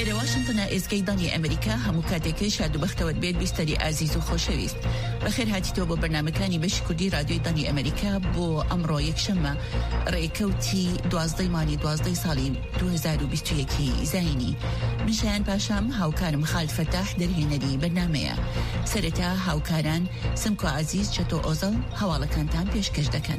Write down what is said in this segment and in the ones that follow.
إلى واشنطن إزكيداني أمريكا هموكاتك شادو بختوت بيت بيستري عزيز وخوشويست بخير هاتي تو برنامجكاني بشكردي راديو داني أمريكا بو أمرو يكشمة ريكوتي دوازدي ماني دوازدي صالي 2021 زايني مشان باشام هاوكان مخالد فتاح درهنري برنامج سرتا هاوكاران سمكو عزيز شتو أوزل هوالا كانتان بيشكش دكن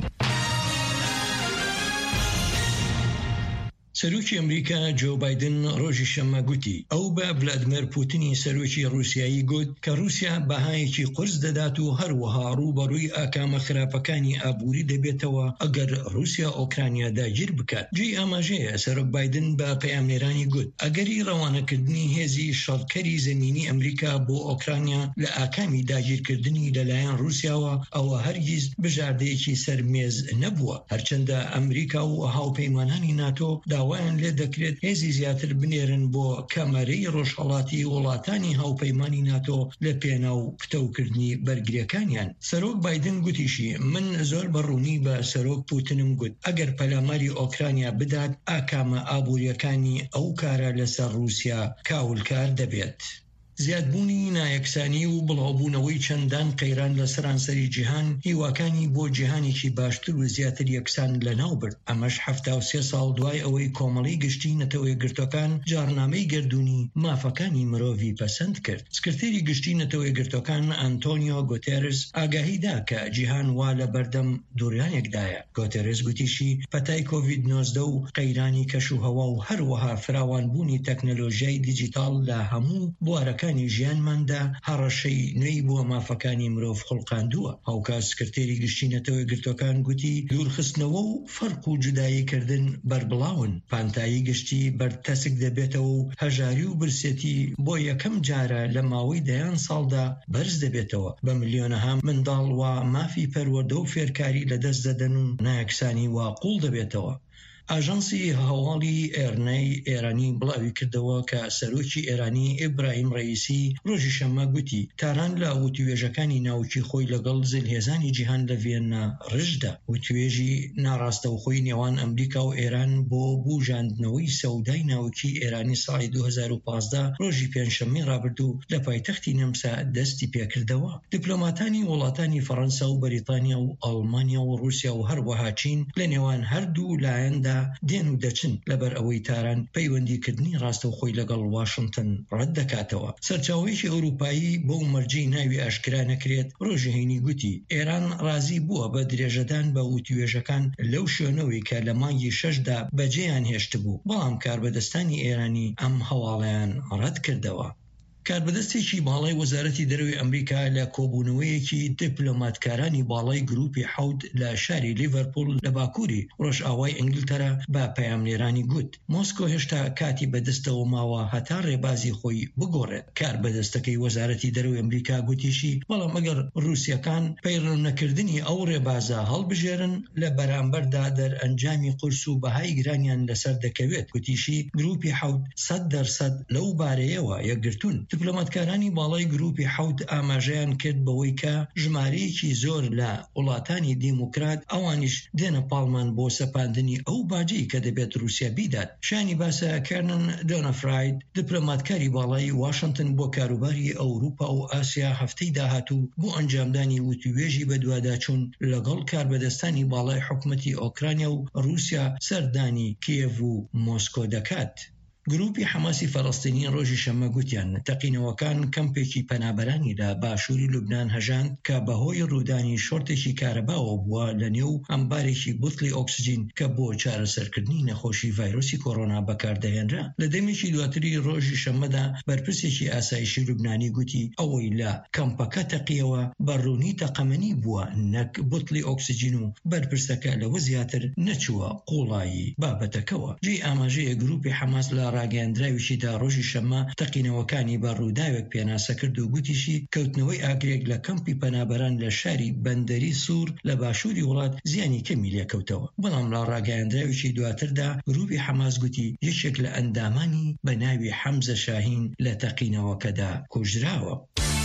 سەرۆکی ئەمریکا جو بایدن ڕۆژی شەممە گوتی ئەو بە ڤلادیمیر پوتینی سەرۆکی رووسیایی گوت کە رووسیا بەهایەکی قرس دەدات و هەروەها ڕوبەڕووی ئاکامە خراپەکانی ئابووری دەبێتەوە ئەگەر رووسیا ئۆکرانیا داگیر بکات. جێی ئاماژەیە سەرۆک بایدن بە پەیامنێرانی گوت ئەگەری ڕەوانەکردنی هێزی شەڕکەری زەمینی ئەمریکا بۆ ئۆکرانیا لە ئاکامی داگیرکردنی لەلایەن رووسیاوە ئەوە هەرگیز بژاردەیەکی سەرمێز نەبووە، هەرچەندە ئەمریکا و هاوپەیمانانی ناتۆ وان لێ دەکرێت هێزی زیاتر بنێرن بۆ کەمەرەی ڕۆژهەڵاتی وڵاتانی هاوپەیمانی ناتۆ لە پێناو پتەوکردنی بەرگریەکانیان. سەرۆک بایدن گوتیشی من زۆر بەڕوونی بە سەرۆک پوتنم گوت ئەگەر پەلاماری ئۆکرانیا بدات ئاکامە ئابووریەکانی ئەو کارە لەسەر رووسیا کاولکار دەبێت. زیادبوونی نایەکسانی و بڵاوبوونەوەی چەندان قەیران لە سەرانسەری جیهان هیواکانی بۆ جیهانێکی باشتر و زیاتر یەکسان لەناو برد. ئەمەش 73 ساڵ دوای ئەوەی کۆمەڵی گشتی نەتەوە یەکگرتوەکان جارنامەی گردوونی مافەکانی مرۆڤی پەسەند کرد. سکرتێری گشتی نەتەوە یەکگرتوەکان ئەنتۆنیۆ گۆتێرس ئاگاهیدا کە جیهان وا لە بەردەم دووریانێکدایە. گۆتێرس گوتیشی پەتای کۆڤید-19 و قەیرانی کەشوهەوا و هەروەها فراوانبوونی تەکنەلۆژیای دیجیتال لە هەموو بوارەکانی ژیانماندا هەڕەشەی نوێی بۆ مافەکانی مرۆڤ خوڵقاندووە. هاوکات سکرتێری گشتی نەتەوە یەکگرتوەکان گوتی دوورخستنەوە و فەرق و جوداییکردن بەربڵاون، پانتایی گشتی بەرتەسک دەبێتەوە و هەژاری و برسێتی بۆ یەکەم جارە لە ماوەی دەیان ساڵدا بەرز دەبێتەوە. بە ملیۆنەها منداڵ و مافی پەروەردە و فێرکاری لەدەست دەدەن و نایەکسانی وا قوڵ دەبێتەوە. ئاژانسی هەواڵی ئێرنەی ئێرانی بڵاوی کردەوە کە سەرۆکی ئێرانی ئیبراهیم ڕەئیسی ڕۆژی شەممە گوتی تاران لە وتوێژەکانی ناوچی خۆی لەگەڵ زلهێزانی جیهان لە ڤێننا ڕژدا. وتوێژی ناڕاستەوخۆی نێوان ئەمریکا و ئێران بۆ بوژاندنەوەی سەودای ناوچی ئێرانی ساڵی 2015 ڕۆژی پێنجشەممەی ڕابردوو لە پایتەختی نەمسا دەستی پێکردەوە. دیپلۆماتانی وڵاتانی فەڕەنسا و بەریتانیا و ئەڵمانیا و رووسیا و هەروەها چین لە نێوان هەردوو لایەندا دێن و دەچن لەبەر ئەوەی تاران پەیوەندیکردنی ڕاستەوخۆی لەگەڵ واشنگتن ڕەت دەکاتەوە. سەرچاوەیەکی ئەوروپایی بۆ مەرجەی ناوی ئاشکرا نەکرێت ڕۆژی هەینی گوتی ئێران ڕازی بووە بە درێژەدان بە وتوێژەکان لەو شوێنەوەی کە لە مانگی 6دا بەجێیان هێشت بوو، بەڵام کاربەدەستانی ئێرانی ئەم هەواڵەیان ڕەت کردەوە. کاربەدەستێکی باڵای وەزارەتی دەرەوەی ئەمریکا لە کۆبوونەوەیەکی دیپلۆماتکارانی باڵای گروپی حەوت لە شاری لیڤەرپوڵ لە باکووری ڕۆژئاوای ئینگلتەرا بە پەیامنێرانی گوت مۆسکۆ هێشتا کاتی بەدەستەوە ماوە هەتا ڕێبازی خۆی بگۆڕێت. کاربەدەستەکەی وەزارەتی دەرەوەی ئەمریکا گوتیشی بەڵام ئەگەر رووسیەکان پەیڕەونەکردنی ئەو ڕێبازە هەڵبژێرن لە بەرامبەردا دەرئەنجامی قورس و بەهای گرانیان لەسەر دەکەوێت. گوتیشی گروپی حەوت 100% لەو بارەیەوە یەکگرتوون. دیپلۆماتکارانی باڵای گروپی حەوت ئاماژەیان کرد بەوەی کە ژمارەیەکی زۆر لە وڵاتانی دیموکرات ئەوانیش دێنە پاڵمان بۆ سەپاندنی ئەو باجەی کە دەبێت رووسیا بیدات. شانی باسە کارنن دۆنەفراید دیپلۆماتکاری باڵای واشنگتن بۆ کاروباری ئەوروپا و ئاسیا هەفتەی داهاتوو بۆ ئەنجامدانی وتوێژی بەدواداچوون لەگەڵ کاربەدەستانی باڵای حکومەتی ئۆکرانیا و رووسیا سەردانی کیێڤ و مۆسکۆ دەکات. گروپی حەماسی فەڵەستینی ڕۆژی شەممە گوتیان تەقینەوەکان کەمپێکی پەنابەرانی لە باشووری لوبنان هەژاند کە بەهۆی ڕوودانی شۆرتێکی کارەباوە بووە لە نێو ئەمبارێکی بوتڵی ئۆکسجین کە بۆ چارەسەرکردنی نەخۆشی ڤایرۆسی کۆڕۆنا بەکاردەهێنرا. لە دەمێکی دواتری ڕۆژی شەممەدا بەرپرسێکی ئاسایشی لوبنانی گوتی ئەوەی لە کەمپەکە تەقیەوە بەڕوونی تەقەمەنی بووە نەک بوتڵی ئۆکسجین و بەرپرسەکە لەوە زیاتر نەچووە قوڵایی بابەتەکەوە. جێی ئاماژەیە گروپی حەماس لە ڕاگەیاندراویشیدا ڕۆژی شەممە تەقینەوەکانی بە ڕووداوێک پێناسە کرد و گوتیشی کەوتنەوەی ئاگرێک لە کەمپی پەنابەران لە شاری بەندەری سوور لە باشووری وڵات زیانی کەمی لێکەوتەوە. بەڵام لە ڕاگەیاندراویشی دواتردا گروپی حەماس گوتی یەکێک لە ئەندامانی بە ناوی حەمزە شاهین لە تەقینەوەکەدا کوژراوە.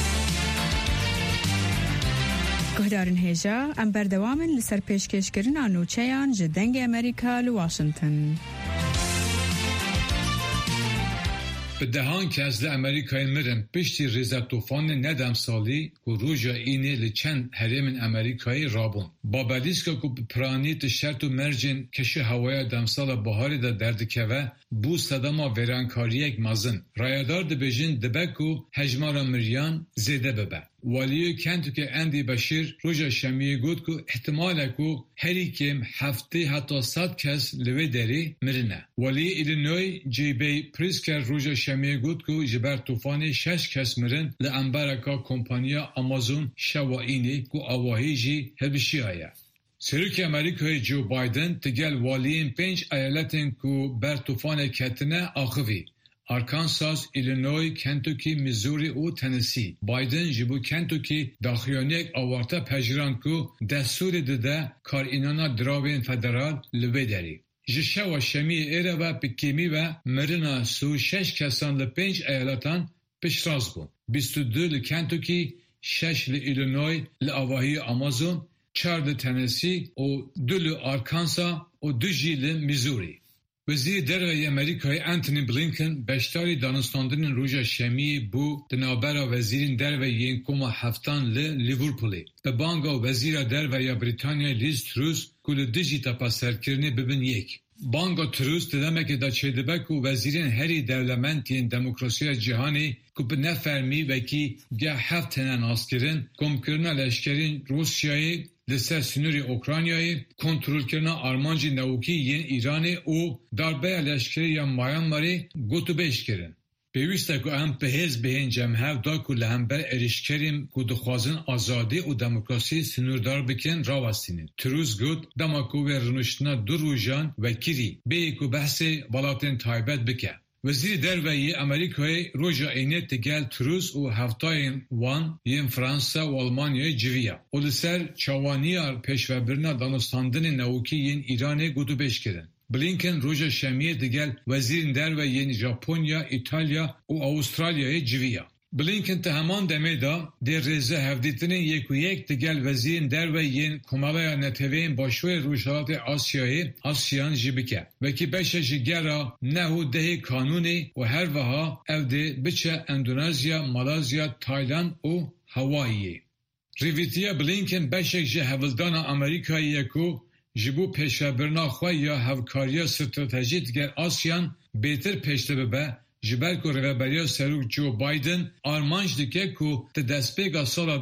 گهدارن هێژە ئەم بەردەوامن لەسەر پێشکەشکردنا نوچەیان ji dengê Amerîka li Washington. به دهان که از امریکای مرن پشتی ریزه طوفان ندم سالی و روژا اینه لچند حرم امریکایی رابون. با بلیسکا که پرانی تشرت و مرجن کش هوای دمسال بهاری دا دردکوه بو صداما ویرانکاری یک مزن. رایدار دبیجن دبکو هجمار مریان زیده ببه. والیو کنتو که اندی بشیر روژا شمیه گود که احتماله که هری کم هفته حتی 100 کس لوی داری مرنه. والی ایلینوی جیبی پریسکر روژا شمیه گود که جبر طوفان 6 کس مرن لانبرکا کمپانیا آمازون شوائینی که آواهی جی هبشی آیا. سروک امریکای جو بایدن تگل والیین 5 ایالتین که بر طوفان کتنه آخوی. آرکانساس، ایلینوی، کنتوکی، میزوری و تنسی. بایدن جبو کنتوکی داخلیانیک آوارتا پجران که دستور داده کار اینانا دراوین فدرال لوی داری. جشه و شمی ایره و پکیمی و مرنا سو 6 کسان ل5 ایالتان پشراز بون. 22 لکنتوکی، 6 لایلینوی لآواهی آمازون، 4 لتنسی و 2 لآرکانسا و 2 لمیزوری. وزیر دروی امریکای انتونی بلینکن بشتاری دانستاندن روژا شمی بو دنابرا وزیرین دروی ینکوما هفتان لیورپولی. به بانگا وزیر دروی بریتانیا لیز تروس کل دیجی تپا سرکرنی ببین یک. بانگا تروس دمک دا چیدبک و وزیرین هری دولمنتین دموکراسی جهانی که به نفرمی وکی گه 7 هنن آسکرین کمکرنا لشکرین روسیایی لسر سنوری اوکراینیایی کنترل کردن آرمانجی نوکی ین ایرانی و دربه لشکری یا مایانماری گوتو بیش کردن. پیوسته که هم پهیز بهین جمعه دا که لهمبر ارشکریم که دخوازن آزادی و دموکراسی سنوردار بکن راوستینین. تروز گوت دماکو و رنوشتنا 2 روژان و کری به که بحث بالاتین تایبت بکن. وزیر دروی امریکای روژا اینه تگل تروس و هفتاین وان ین فرانسا و آلمانیای جویا. و لسر چوانیار پیشوبرنا دانستاندن نوکی ین ایرانی گوتو بیش کردن. بلینکن روژا شمیه تگل وزیر دروی ین ژاپنیا، ایتالیا و استرالیای جویا. بلینکن تا همان دمه دا در رزه هفدیتن یک و یک تگل وزیر دروی ین کمالای نتوین باشوی روشالات آسیان جیبکه وکی بشه جگره نهو ده کانونی و هر وها اوده بچه اندونزیا، مالازیا، تایلند و هوایی. ریویتیا بلینکن بشه جه هولدان امریکایی یکو جبو پیشبرنا خواه یا هفکاریا استراتژی تگر آسیان بهتر پیشته ببه جبر کو رهبری سروک جو بایدن آرمانج دکه کو ته دست به سال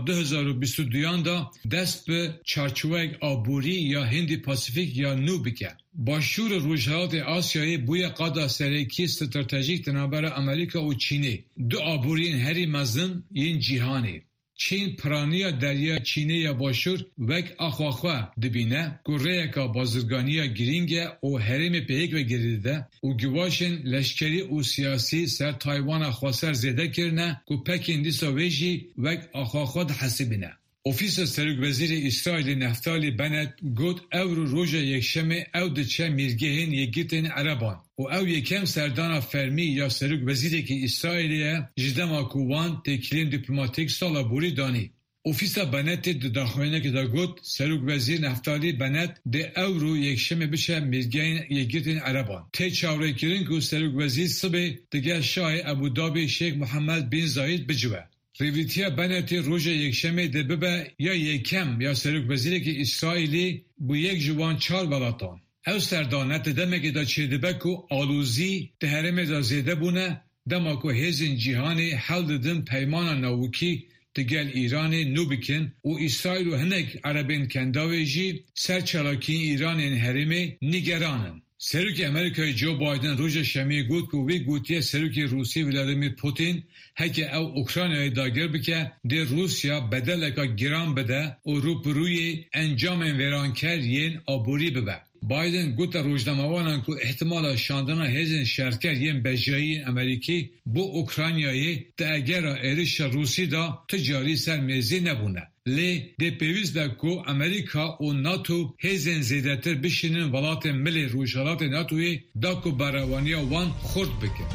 2022 دا دست به چارچوب آبوری یا هندی پاسیفیک یا نو بکه. با شور روجهات آسیایی بوی قادا سرکی استراتژیک تنابر امریکا و چینی 2 آبورین هری مزن این جهانی. چین پرانیا دریا چینی یا باشور وک آخواخوا دبینه گره که بازرگانیا گرینگه و حرم پیک و گریده و گواشن لشکری و سیاسی سر تایوان خواسر زیده کرنه که پکین دیسا ویجی وک آخواخوا ده حسبینه. اوفیس سروک وزیر اسرائیل نفتالی بنت گوت او روژا یکشمه او دچه میرگهین یکیتن عربان و او یکم سردان فرمی یا سروک وزیری که اسرائیلیه جدما کووان تکلیم دیپلماتیک سالا بوری دانی. اوفیس بنت داخوینه که دا گوت سروک وزیر نفتالی بنت ده او یکشمه بشه میرگهین یکیتن عربان. تی چاوره کرن که سروک وزیر صبح دیگه شاه ابودابی شیخ محمد بن زاید بجوه. ریویتیا بنتی روژه یکشمه ده ببه یا یکم یا سروک وزیری که اسرائیلی بو یک جوان 4 ولاتان. او سردانت دمه که دا چیده بکو آلوزی ده هرمه دا زیده بونه دمه که هزین جیهانی حل ددن پیمان نوکی تگل ایرانی نو بکن و اسرائیل و هنک عربین کنداوی جی سرچلاکی ایرانی هرمه نگرانن. سروک امریکای جو بایدن روژا شمی گوت که وی گوتیه سروک روسی ولادیمیر پوتین هکه او اوکراینای داگر بکه ده روسیا بدلکا گران بده و روپروی انجام ویرانکر ین آبوری ببه. بایدن گوت روزنامه‌وانان که احتمال شاندن هزین شرکر ین بجایی امریکی بو اوکراینایی ده اگر ایرش روسی دا تجاری سرمیزی نبونه. لی ده پیویز ده که امریکا و ناتو هزین زیدتر بشینن ولات ملی روشالات ناتوی دا که براوانی وان خورد بکن.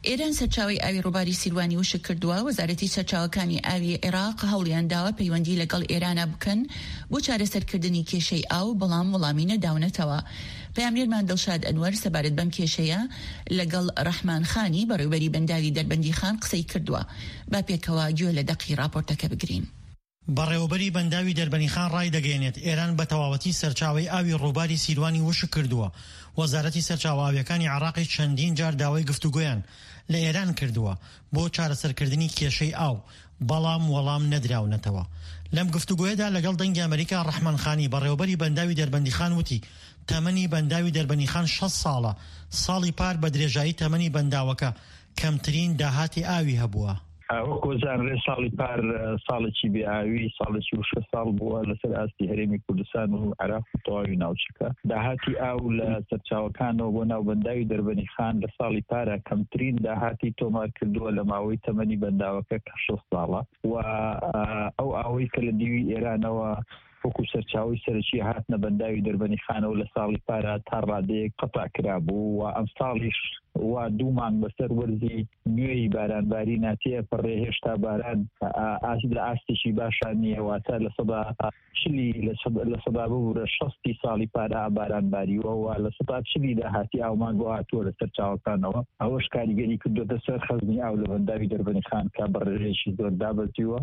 ئێران سەرچاوی ئاوی ڕووباری سیروانی وشک کردووە. وەزارەتی سەرچاوەکانی ئاوی عێراق هەوڵیان داوە پەیوەندی لەگەڵ ئێرانە بکەن بۆ چارەسەرکردنی کێشەی ئاو، بەڵام وەڵامی نەداونەتەوە. پەیامنێرمان دڵشاد ئەنوەر سەبارەت بەم کێشەیە لەگەڵ ڕەحمان خانی بەڕێوەبەری بەنداوی دەربەندی خان قسەی کردووە. با پێکەوە گوێ لە دەقی راپۆرتەکە بگرین. بەڕێوەبەری بەنداوی دەربەنی خان ڕای دەگەێنێت ئێران بە تەواوەتی سەرچاوی ئاوی ڕووباری سیروانی وشک کردووە. وەزارەتی سەرچاوەکانی عێراقی چەندین جار داوای گفتوگۆیان لە ئێران کردووە بۆ چارەسەرکردنی کێشەی ئاو، بەڵام وەڵام نەدراونەتەوە. لەم گفتوگۆیەدا لەگەڵ دەنگی ئەمریکا ڕەحمان خانی بەڕێوەبەری بەنداوی دەربەندی خان وتی تەمەنی بەنداوی دەربەنی خان 6 ساڵە. ساڵی پار بە درێژایی تەمەنی بەنداوەکە کەمترین داهاتی ئاوی هەبووە. وەکۆزانڕێ ساڵی پار ساڵێکی بێئاوی ساڵێکی وشە ساڵ بووە لەسەر ئاستی هەرێمی کوردستان و عێراق و تەواوی ناوچەکە. داهاتی ئاو لە سەرچاوەکانەوە بۆ ناو بەنداوی دەربەنی خان لە ساڵی پارە کەمترین داهاتی تۆمار کردووە لە ماوەی تەمەنی بەنداوەکە کە 6 ساڵە و ئەو ئاوەی کە لە دیوی ئێرانەوە وەکو سەرچاوی سەرەکی هاتنە بەنداوی دەربەنی خانەوە لە ساڵی پارە تا ڕادەیەک قەتع کرابوو و ئەم ساڵیش وا 2 مانگ بەسەر وەرزی نوێی بارانباری ناتیە پڕێ هێشتا باران لە ئاستێکی باشان نییە واتە لە سەدا چلی لە سەدا ببوورە 60 ساڵی پارە بارانباریوە و لە سەدا چلی داهاتی ئاومان بۆ هاتووە لە سەرچاوەکانەوە. ئەوەش کاریگەری کردوتە سەر خەزمی ئاو لە بەنداوی دەربەنی خان کا بەڕێژێکی زۆر دابەزیوە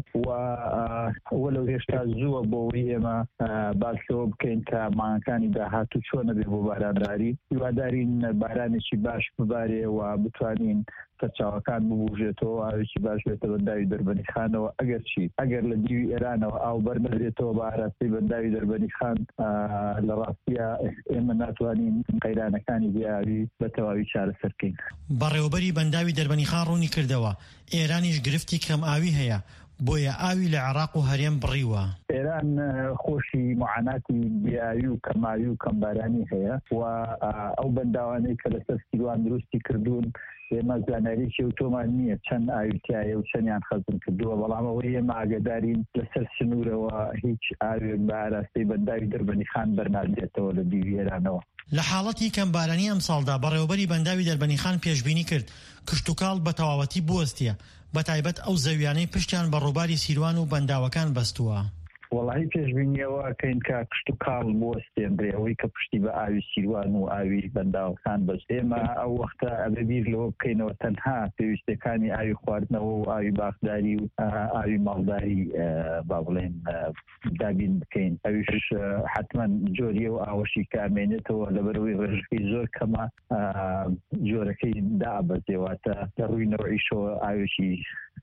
و لەو هێشتا زووە بۆەوەی ئێمە باسەوە بکەین کە مانگەکانی داهاتوو چۆنە بێ بۆ بارانباری. هیوادارین بارانێکی باش ببارێ و بتوانین سەرچاوەکان ببوژێتەوە ئاوێکی باش بێتە بەنداوی دەربەنی خانەوە. ئەگەر لە دیوی ئێرانەوە ئاو بەرنەدرێتەوە بە ئاراستی بەنداوی دەربەنی خان لە ڕاستیە ئێمە ناتوانین قەیرانەکانی بێئاوی بە تەواوی چارەسەرکەین. بەڕێوەبەری بەنداوی دەربەنی خان ڕوونی کردەوە ئێرانیش گرفتی کەم ئاوی هەیە بۆیە ئاوی لە عێراق و هەرێم بڕیوە. ئێران خۆشی معاناتی بێئاوی و کەماوی و کەمبارانی هەیە و ئەو بەنداوانەی کە لەسەر سیروان دروستی کردوون ئێمە زانەریی و تۆمان نییە چەند ئاویتیایە و چەندیان خەزم کردووە، بەڵام ئەوەی ئێمە ئاگادارین لەسەر سنوورەوە هیچ ئاوێک بە ئاراستەی بەنداوی دەربەنی خان بەرنادرێتەوە لە دیوی ئێرانەوە. لە حاڵەتی کەمبارانی ئەم ساڵدا بەڕێوەبەری بەنداوی دەربەنی خان پێشبینی کرد کشتوکاڵ بە تەواوەتی بوەستیە، بەتایبەت ئەو زەویانەی پشتیان بە ڕووباری سیروان و بەنداوەکان بەستووە. وەڵاهی پێشبینیەوە کەین کە کشتوکاڵ بوەستێنرێ ئەوەی کە پشتی بە ئاوی سیروان و ئاوی بەنداوەکان بەست. ئێمە ئەو وەختە ئەبێ بیر لەوە بکەینەوە تەنها پێویستەکانی ئاوی خواردنەوە و ئاوی باخداری و ئاوی ماڵداری با بڵێن دابین بکەین. ئەویش حتمما جۆریە و ئاوەشی کامێنێتەوە لەبەرەوەی ڕێژەکەی زۆر کەمە جۆرەکەی دابەزێواتە لە ڕووی نەوعیشەوە ئاوێکی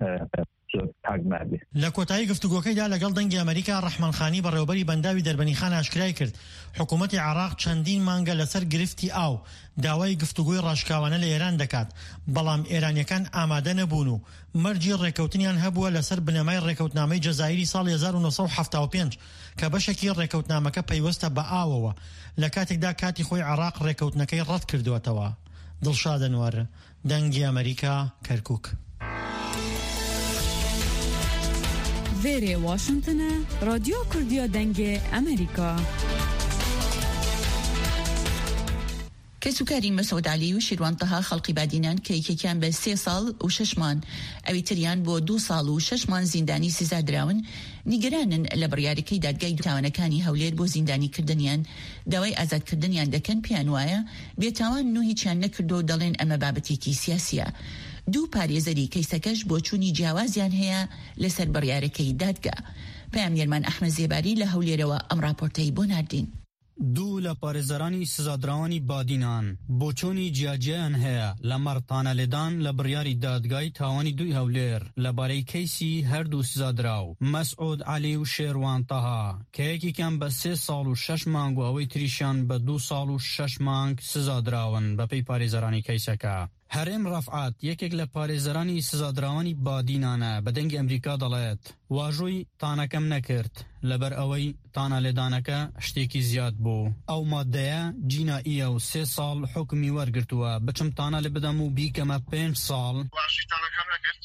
لە کۆتایی گفتوگۆکەیدا لەگەڵ دەنگی ئەمریکا ڕەحمان خانی بەڕێوەبەری بەنداوی دەربەنی خان ئاشکرای کرد حکوومەتی عێراق چەندین مانگە لەسەر گرفتی ئاو داوای گفتوگۆی ڕاشکاوانە لە ئێران دەکات، بەڵام ئێرانیەکان ئامادە نەبوون و مەرجی ڕێکەوتنیان هەبووە لەسەر بنەمای ڕێکەوتنامەی جەزائیری ساڵی 1975 کە بەشێکی ڕێکەوتنامەکە پەیوەستە بە ئاوەوە لە کاتێکدا کاتی خۆی عێراق ڕێکەوتنەکەی ڕەت کردووەتەوە. دڵشاد ئەنوەر، دەنگی ئەمریکا، کەرکووک. وێرێ واشنگتنە، رادیۆ کوردیە دەنگێ ئەمریکا. کەسوکاری مەسعود عەلی و شیروان تەها خەڵقی بادینان کە یەکێکیان بە 3 ساڵ و 6 مانگ ئەوی تریان بۆ 2 ساڵ و 6 مانگ زیندانی سزا دراون نیگەرانن لە بڕیارەکەی دادگای تاوانەکانی هەولێر بۆ زیندانی کردنیان داوای ئازادکردنیان دەکەن پیان وایە بێتاوان و هیچیان نەکردو و دەڵێن ئەمە بابەتێکی سیاسیە. 2 پارێزەری کەیسەکەش بۆ چوونی جیاوازیان هەیە لەسەر بڕیارەکەی دادگا. پەیامنێرمان ئەحمەد زێباری لە هەولێرەوە ئەم راپۆرتەی بۆ ناردین. 2 لە پارێزەرانی سزادراوانی بادینان بۆچۆنی جیاجیان هەیە لە مەڕتانە لێدان لە بڕیاری دادگای تاوانی 2 هەولێر لەبارەی کەیسی هەردوو سزادراو مەسعود عەلی و شێروان تەها کە یەکێکیان بە 3 ساڵ و 6 مانگ و ئەوەی تریشیان بە 2 ساڵ و 6 مانگ سزادراون بەپێی پارێزەرانی کەیسەکە. هەرێم ڕەفعات یەکێک لە پارێزەرانی سزادراوانی بادینانە بە دەنگی ئەمریکا دەڵێت واژۆی تانەکەم نەکرد لەبەر ئەوەی تانە لێدانەکە شتێکی زیاد بوو. ئەو مادەیە جینائیە و 3 ساڵ حکمی وەرگرتووە بچم تانە لێ بدەم و بیکەمە 5 ساڵ. واژۆی تانەکەم نەکرد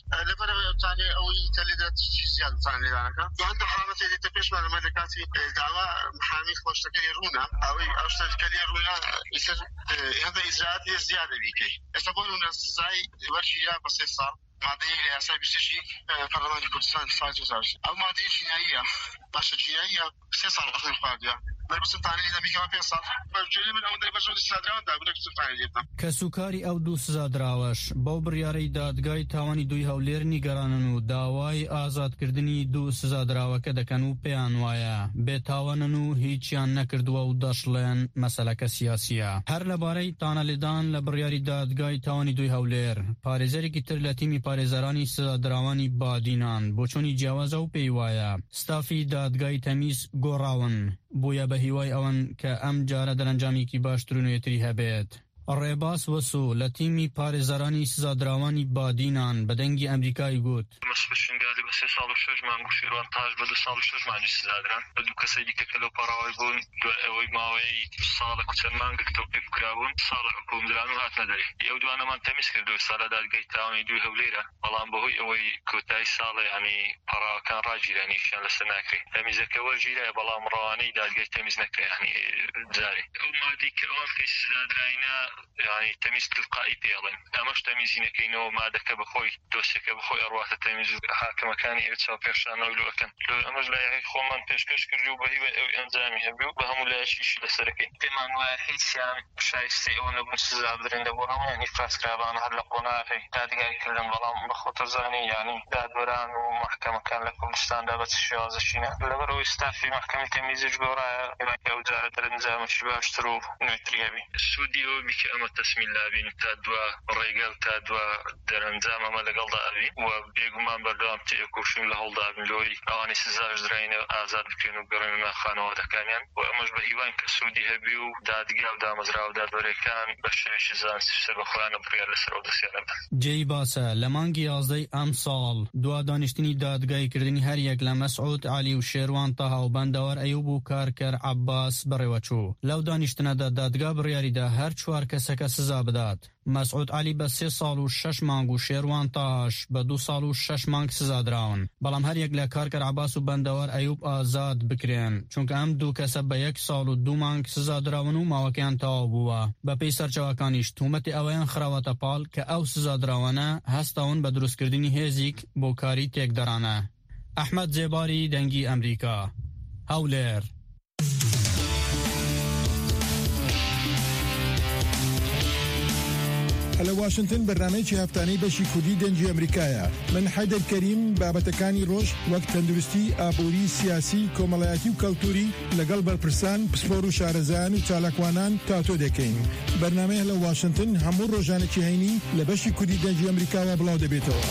لبرا ثاني او يتلدت زياده ثاني لانك عند حرامه اللي تفش من ملكاتي دعوه محامي خوشتكي رونا او اشتكي رونا يصير هذا اجراءات زياده بيكي استقبلوا الناس زي ورشيه بس صار ماده رئاسه بيشي برلمان كردستان فاجوزاش او ماده جنائيه باش جنائيه 6 سال اخر فاضيه بس ثاني اذا بيك ما بيصل فجلي من اول درجه الاستادران دا بنك ثاني جدا کەسوکاری ئەو دوو سزادراوەش بەو بڕیارەی دادگای تاوانی دوی هەولێر نیگەرانن و داوای ئازادکردنی دوو سزادراوەکە دەکەن و پێیان وایە بێتاوانن و هیچیان نەکردووە و دەشڵێن مەسەلەکە سیاسیە. هەر لەبارەی تانەلێدان لە بڕیاری دادگای تاوانی دوی هەولێر پارێزەرێکی تر لە تیمی پارێزەرانی سزادراوانی بادینان بۆ چۆنی جیاوازە و پێی وایە ستافی دادگای تەمیز گۆڕاون بۆیە بە هیوای ئەوەن کە ئەم جارە دەرەنجامێکی باشتر و نوێتری هەبێت. ڕێباس وەسو لە تیمی پارێزەرانی سزادراوانی بادینان بە دەنگی ئەمریکای گوت مەسبشنگالی بە 3 ساڵ و 6 مانگ و شێروان تاش بە 2 ساڵ و 6 مانگی سزادران بە دوو کەسەی دیکە کە لەو پەڕاوای بوون دوای ئەوەی ماوەی ساڵێک و چەند مانگێک تەوقیف کرابوون ساڵە حکومدران و هاتنە دەرێ ئەو دوانەمان تەمیز کردەوە ساڵە دادگای تاوانی دوی هەولێرە بەڵام بەهۆی ئەوەی کۆتایی ساڵە یعنی پەڕاوەکان ڕاگیرانیشیان لەسەر ناکرێ تەمیزەکە وەرگیرایە بەڵام ڕەوانەی دادگای تەمیز نەکرێ یعنی جارێ ئەو مادەی کە ئەوان کەی سزادراینە يعني تمييز تلقائي بيڵێن ئەمەش تەمیزی نەکەینەوە مادەکە بخۆی دۆسێکە بخۆی ئەڕواتە تەمیز حاکمەکانی ئێرچاو پێشانەوەی لەکەن ئەمەش لایەقی خۆمان پێشکەش کردی و بە هیوای ئەوی ئەنجامی هەبی و بە هەموو لایەکیشی لەسەرەکەی پێمان وایە هیچیان شایستەی ئەوە نەبوون سزا بدرێن بۆ هەموویان ئیفراسکرابان هەر لە قۆناغی دادگایکردن بەڵام بەخۆتەزانی یعنی دادوەران و محکەمەکان لە کوردستاندا بە چ شێوازەشینە لەبەرەوەی ستافی محکەمەی تەمیزیش گۆڕایە ئەو جارە دەرەنجامێکی باشتر و نوێتری هەبی سوودی ئەوە بیکە ئەمە تەسمیل لابین تا دووە ڕێگەل تا دووە دەرەنجام ئەمە لەگەڵدا ئەبین و بێگومان بەردەوام تێکۆشین لە هەوڵدابین لەوەی ئەوانی سزاش درراینە ئازاد بکەین و گەڕێنە خانەوادەکانیان و ئەمەش بە هیوان کە سوودی هەبی و دادگا و دامەزرا و دادوەرەکان بە شێوەیەکی زانستی سەر بەخۆیانە بڕیار لەسەرەوە دەستیانە بدەن. جێی باسە لە مانگی 11 ئەم ساڵ دوا دانیشتنی دادگایکردنی هەر یەک لە مەسعود عەلی و شێروان تەها و بەندەوەر ئەیوب و کارکەر عەباس بەڕێوەچوو. لەو دانیشتنەدا دادگا بڕیاریدا هەر چوار کەسەکە سزا بدات. مسعود علی بە 3 ساڵ و 6 مانگ و شێروان تاش بە 2 ساڵ و 6 مانگ سزادراون. بەڵام هەر یەک لە کارکەر عەباس و بەندەوەر ئەیوب ئازاد بکرێن چونکە ئەم دوو کەسە بە 1 ساڵ و 2 مانگ سزادراون و ماوەکەیان تەواو بووە. بە پێی سەرچاوەکانیش تومەتی ئەوەیان خراوەتە پاڵ کە ئەو سزادراوانە هەستاون بە دروستکردنی هێزیک بۆ کاری تێکدەرانە. ئەحمەد جێباری دەنگی ئەمریکا هەولێر. لە واشنگتن بەرنامەیەکی هەفتانەی بەشی کوردی دەنگی ئەمریکایە. من حەیدەر کەریم بابەتەکانی ڕۆژ وەک تەندروستی، ئابووری، سیاسی، کۆمەڵایەتی و کەلتوری لەگەڵ بەرپرسان، پسپۆر و شارەزایان و چالاکوانان تاتۆ دەکەین. بەرنامەیە لە واشنگتن هەموو ڕۆژانێکی هەینی لە بەشی کوردی دەنگی ئەمریکاوە بڵاو دەبێتەوە.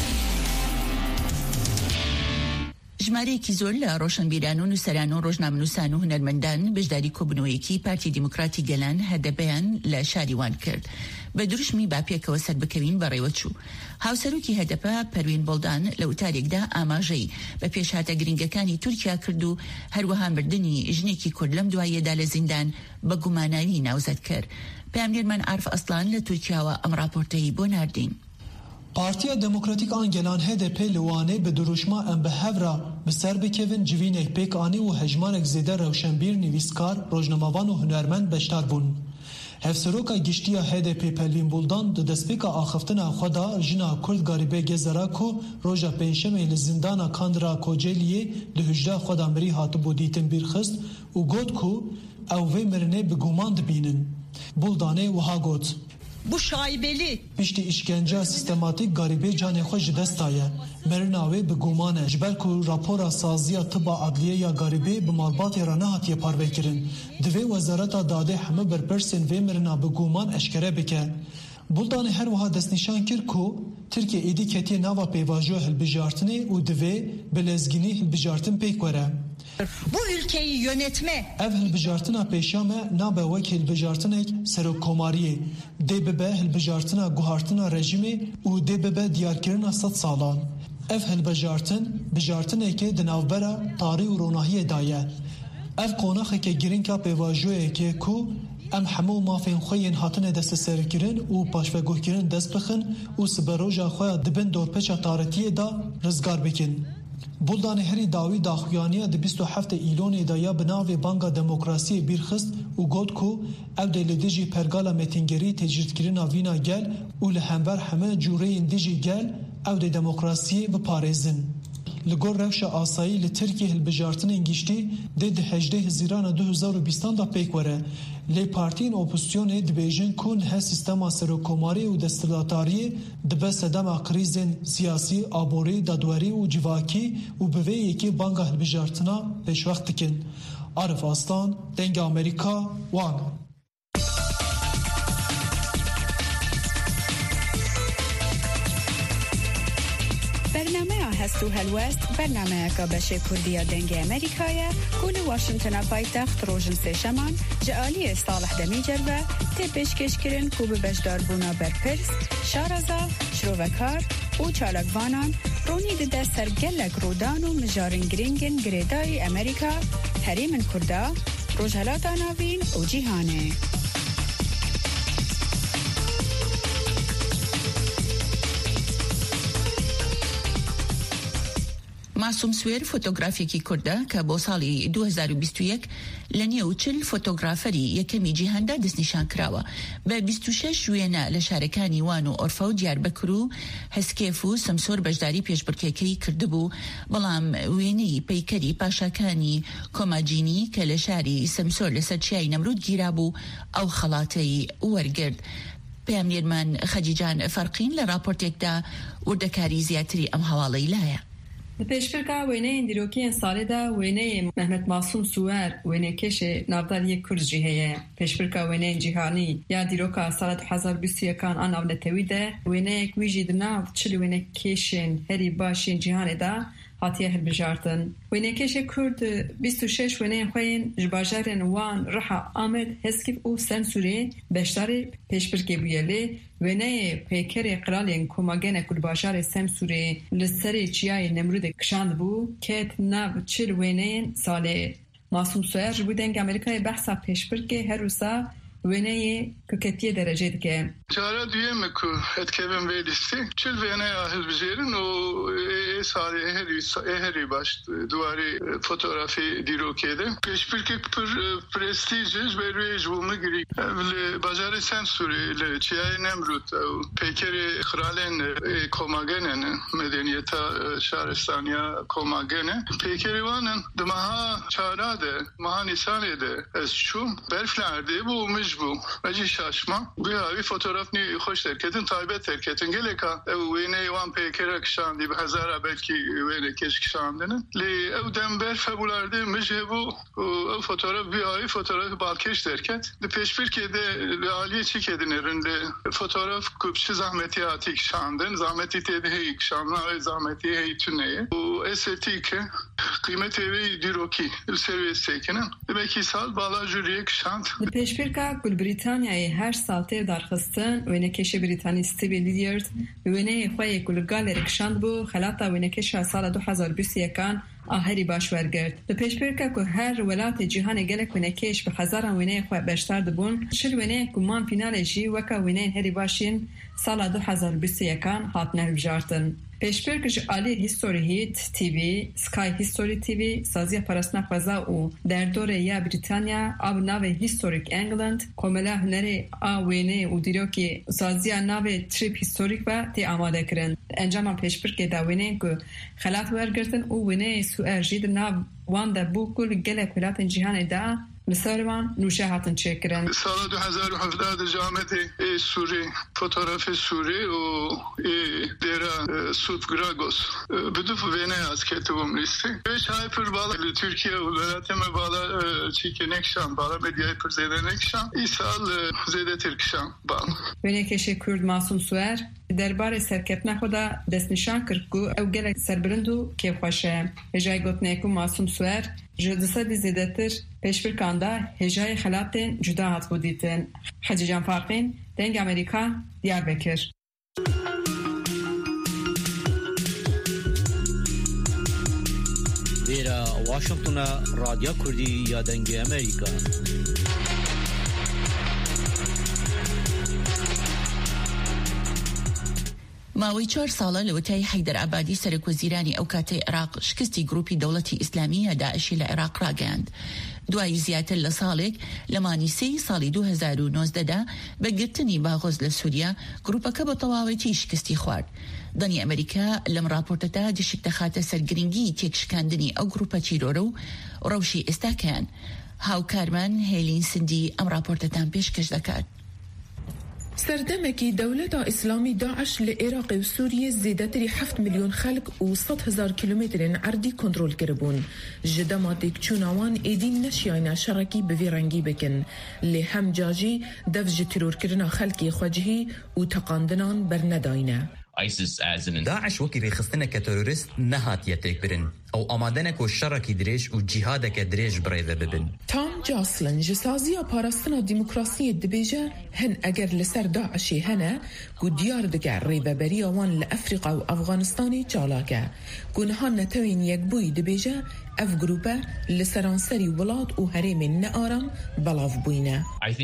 ژمارەیەکی زۆر لە ڕۆشنبیران و نووسەران و ڕۆژنامەنووسان و هونەرمەندان بەشداری کۆبوونەوەیەکی پارتی دیموکراتی گەلان هەدەبەیان لە شاریوان کرد. بە دروشمی باپێکەوە سەر بکەوین بەڕێوەچوو. هاوسەرۆکی هەدەپە پەروین بۆڵدان لە وتارێکدا ئاماژەی بە پێشهاتە گرنگەکانی تورکیا کرد و هەروەها مردنی ژنێکی کورد لەم دوایەدا لە زیندان بە گوماناوی ناوزەد کرد. پامنێرمان عارف ئەسڵان لە تورکیاوە ئەم راپۆرتەی بۆ ناردین. Partiya Demokratîk an Gelan HDP li Wanê bi duruşma em bi hevra bi ser bikevin civînek pêk anî û hejmarek zêde rewşenbîr, nivîskar, rojnamevan û hunermend beşdar bûn. Hevseroka giştiya HDP Pervîn Buldan di destpêka axiftina xwe da jina Kurd garîbê Gezera ku roja pênşemê li zindana Kandıra Kocaeli'yê di hujda xwe da mirî hatibû dîtin bîrxist û got ku ew vê mirinê bi guman dibînin. Buldanê wiha got. Bu şaibeli. Piştî işkence sistematik garibê canê xwe ji dest daye. Merina wê bi guman e. Ji ber ku rapora saziya tiba adliyeya garibê bi malbatê re nehatiye parvekirin. Divê Wezareta Dadê hemû berpirsên vê mirina bi guman eşkere bike. Buldanê her wiha destnîşan kir ku Tirkiye êdî ketiye nava pêvajoya hilbijartinê û divê bi lezgînî hilbijartin pêk were. Bu ülkeyi yönetme. Ev hilbijartina pêşame nabe wek hilbijartinek serokkomariyê. Dê bibe hilbijartina guhartina rejimê û dê bibe diyarkirina 100 salan. Ev hilbijartin bijartinekê di navbera tarî û ronahiyê daye. Ev qonaxeke girînka pêvajoyekê ku ام همو مافین خوین هاتنه دست سرکرین و پاشوگوهکرین دست بخن و سبروجا خواه دبن دورپچا تارتیه دا رزگار بکن. بولدان هری داوی داخویانیه ده 27 ایلون دایا بناوی بانگا دموکراسی بیرخست و گود کو او ده لدیجی پرگالا میتینگری تجرید کرینا وینا گل و لحنبر همه جوره اندیجی گل او ده دموکراسی بپارزن. لگور روش آسایی لترکیه هلبجارتن انگیشتی ده 18 هزیران 2020 دا پیک وره. لی پارتین اپوزیسیون دبیجن کن ها سیستما سروکوماری و دستلاتاری دبه سدما کریزن سیاسی آبوری دادواری و جواکی و بوی یکی بانگا هلبجارتنا پیش وقت کن. عارف آستان دنگ امریکا وان. برنامه هستو هلوست برنامه که بشه کردیا دنگ امریکایه کل واشنطن پایتخت روشن سشمان جعالی صالح دمی جلوه تی پیشکش کرن کو به بشدار بونا برپرس شارزا شرووکار و چالکوانان رونی ده سرگلک رودان و مجارن گرینگن گریدای امریکا هریمن کردا روجهلات آناوین و جیهانه. معصوم سوێر فۆتۆگرافێکی کوردە کە بۆ ساڵی 2021 لە نێو 40 فۆتۆگرافەری یەکەمی جیهاندا دەستنیشان کراوە بە 26 وێنە لە شارەکانی وان و ئۆرفە و دیاربەکر و هەسکێف و سەمسۆر بەشداری پێشبڕکێکەی کردبوو بەڵام وێنەی پەیکەری پاشاکانی کۆماجینی کە لە شاری سەمسۆر لەسەر چیای نەمرود گیرابوو ئەو خەڵاتەی وەرگرت. پێمنێرمان خەجیجان فەرقین لە راپۆرتێکدا وردەکاری زیاتری ئەم هەواڵەی لایە. پیشبرکا وینه دیروکی ساله دا وینه محمد معصوم سوار وینه کش نافدار یک کرد جیهه پیشبرکا وینه جیهانی یا دیروکا سال 2021 کان آن اولتوی ده وینه یک ویژی دناو چلی وینه کشن هری باشین جیهان دا هاتیه هلبجارتن وینه کش کرد 26 وینه خوین جباجرن وان رحا آمد هسکیف او سنسوری بشتاری پیشبرکی بیالی وینه پیکر قرالین کماگن کلباجار سمسوری لسری چیای نمرود کشاند بو که نو چل وینه ساله معصوم سویر بودن که امریکای بحثا پیشبرکی هر روزا وینه ککتیه درجه دکه جارا دویم که اتکبم ویدیستی چل وینه آهل بجیرن و ساله هری باشت دواری فوتوغرافی دیروکیه ده پیشبرکی پر پرستیجش به روی جومه گری بازار سنسوری لچیای نمرود پیکر خرالین کوماگنن مدنیتا شهرستانیا کوماگنه پیکری وانن دمها چاراده مها نیسانه ده از چوم برفلرده بو مجبو مجی شاشما بیاوی فوتوغراف نی خوش درکتن تایبت درکتن گلکا وینه وان پیکر کشاندی به هزار بلکی وینه کش کشاندن لی او دم برفبولارده مجبو او فوتوغراف بیاوی فوتوغراف بالکش درکت دی پیشبر که ده عالیه چی کدن رنده فوتوغراف کبش زحمتی آتی کشاندن زحمتی تیده هی کشاندن زحمتی هی تونه و استیک قیمت وی دیروکی سرویس تکنن دمکی سال بالا جوریه کشاند پیشبرکا کل بریتانیای هر سال تیو دارخستن وینه کش بریتانی ستیبی لیدیرد وینه خواه کل گالر کشاند بو خلاطا وینه کش سال 2021 آهری باش ورگرد. به پیشبرکا که هر ولایت جهان گلک وینه کش به هزاران وینه خواه بشتر دبون شل وینه کمان فینال جی وکا وینه هری باشین سال 2021 هات نهبجارتن. پیشبرکش آلی هیستوری هیت تیوی، سکای هیستوری تیوی، سازی پرسناک وزا او در دوره یا بریتانیا آب ناو هیستوریک انگلند کاملا هنری آوینه و دیروکی سازی ناو تریپ هیستوریک و تی آماده کرن. انجام پیشبرک داوینه که خلات ورگردن او وینه سوئر جید ناو وان دا بو کل گلک ولایت جهان دا مساروان نوشه هاتن چکرن. سال 2017 جامعه سوری فوتوغراف سوری و دیرا سوفگراگوس بدو وینه از کتبم لیستی. بیش های پر بالا ترکیه و ولایت ما بالا چیکه نکشان بالا مدیای پر زیده نکشان. این سال زیده ترکشان بالا. وینه کشی کرد معصوم سوئر درباره سرکتنه خدا دست نشان کرد که او گلک سربرندو که خوشه. هجای گوتنه که معصوم سوئر جدسه دیزیده تر پیشبرکانده هجای خلاتین جدا هات بودیتن. خجیجان فارقین دنگ امریکا دیاربکر. واشنطن رادیو کردی یا دنگ امریکا. ماوەی 4 ساڵە لە وتای حەیدەر عەبادی سەرۆکوەزیرانی ئەو کاتەی عێراق شکستی گروپی دەوڵەتی ئیسلامی داعشی لە عێراق ڕاگەاند. دوای زیاتر لە ساڵێک لە مانیسەی ساڵی 2019دا بە گرتنی باغۆز لە سووریا گروپەکە بە تەواوەتی شکستی خوارد. دەنی ئەمریکا لەم راپۆرتەدا دشک دەخاتە سەرگرنگی تێکشکاندنی ئەو گروپە چیرۆرە و ڕەوشی ئێستاکەیان. هاوکارمان هێلین سندی ئەم راپۆرتەتان پێشکەش دەکات. سەردەمێکی دەولەتە ئیسلامی داعش لە عێراق و سووریە زیاتری 7 ملیۆن خەڵک و 100,000 کیلومترên عەردی کۆنترۆل کردبوون. ji dema têkçûna êdî neşiyayîna şerekî bi vê rengî bikin. Lê hem cajî dev ji terorkirina xelkê xwecihî û teqandinan bernedayîne. داعش وەکی ڕێخستنێکە تۆرۆریست نەهاتیە تێکبرن ئەو ئامادەنێک و شەڕێکی درێژ و جیهادێکە درێژ بڕێوە ببن. تام جاسلن ji saziya parastina demokrasiyê dibêje hin eger li ser Daişê hene ku diyar dike rêveberiya wan li Efrîqa û Efganistanê çalak e. Ku niha netewên yekbûyî dibêje ev grûpe li seranserî wilat û herêmên nearam belav bûyne.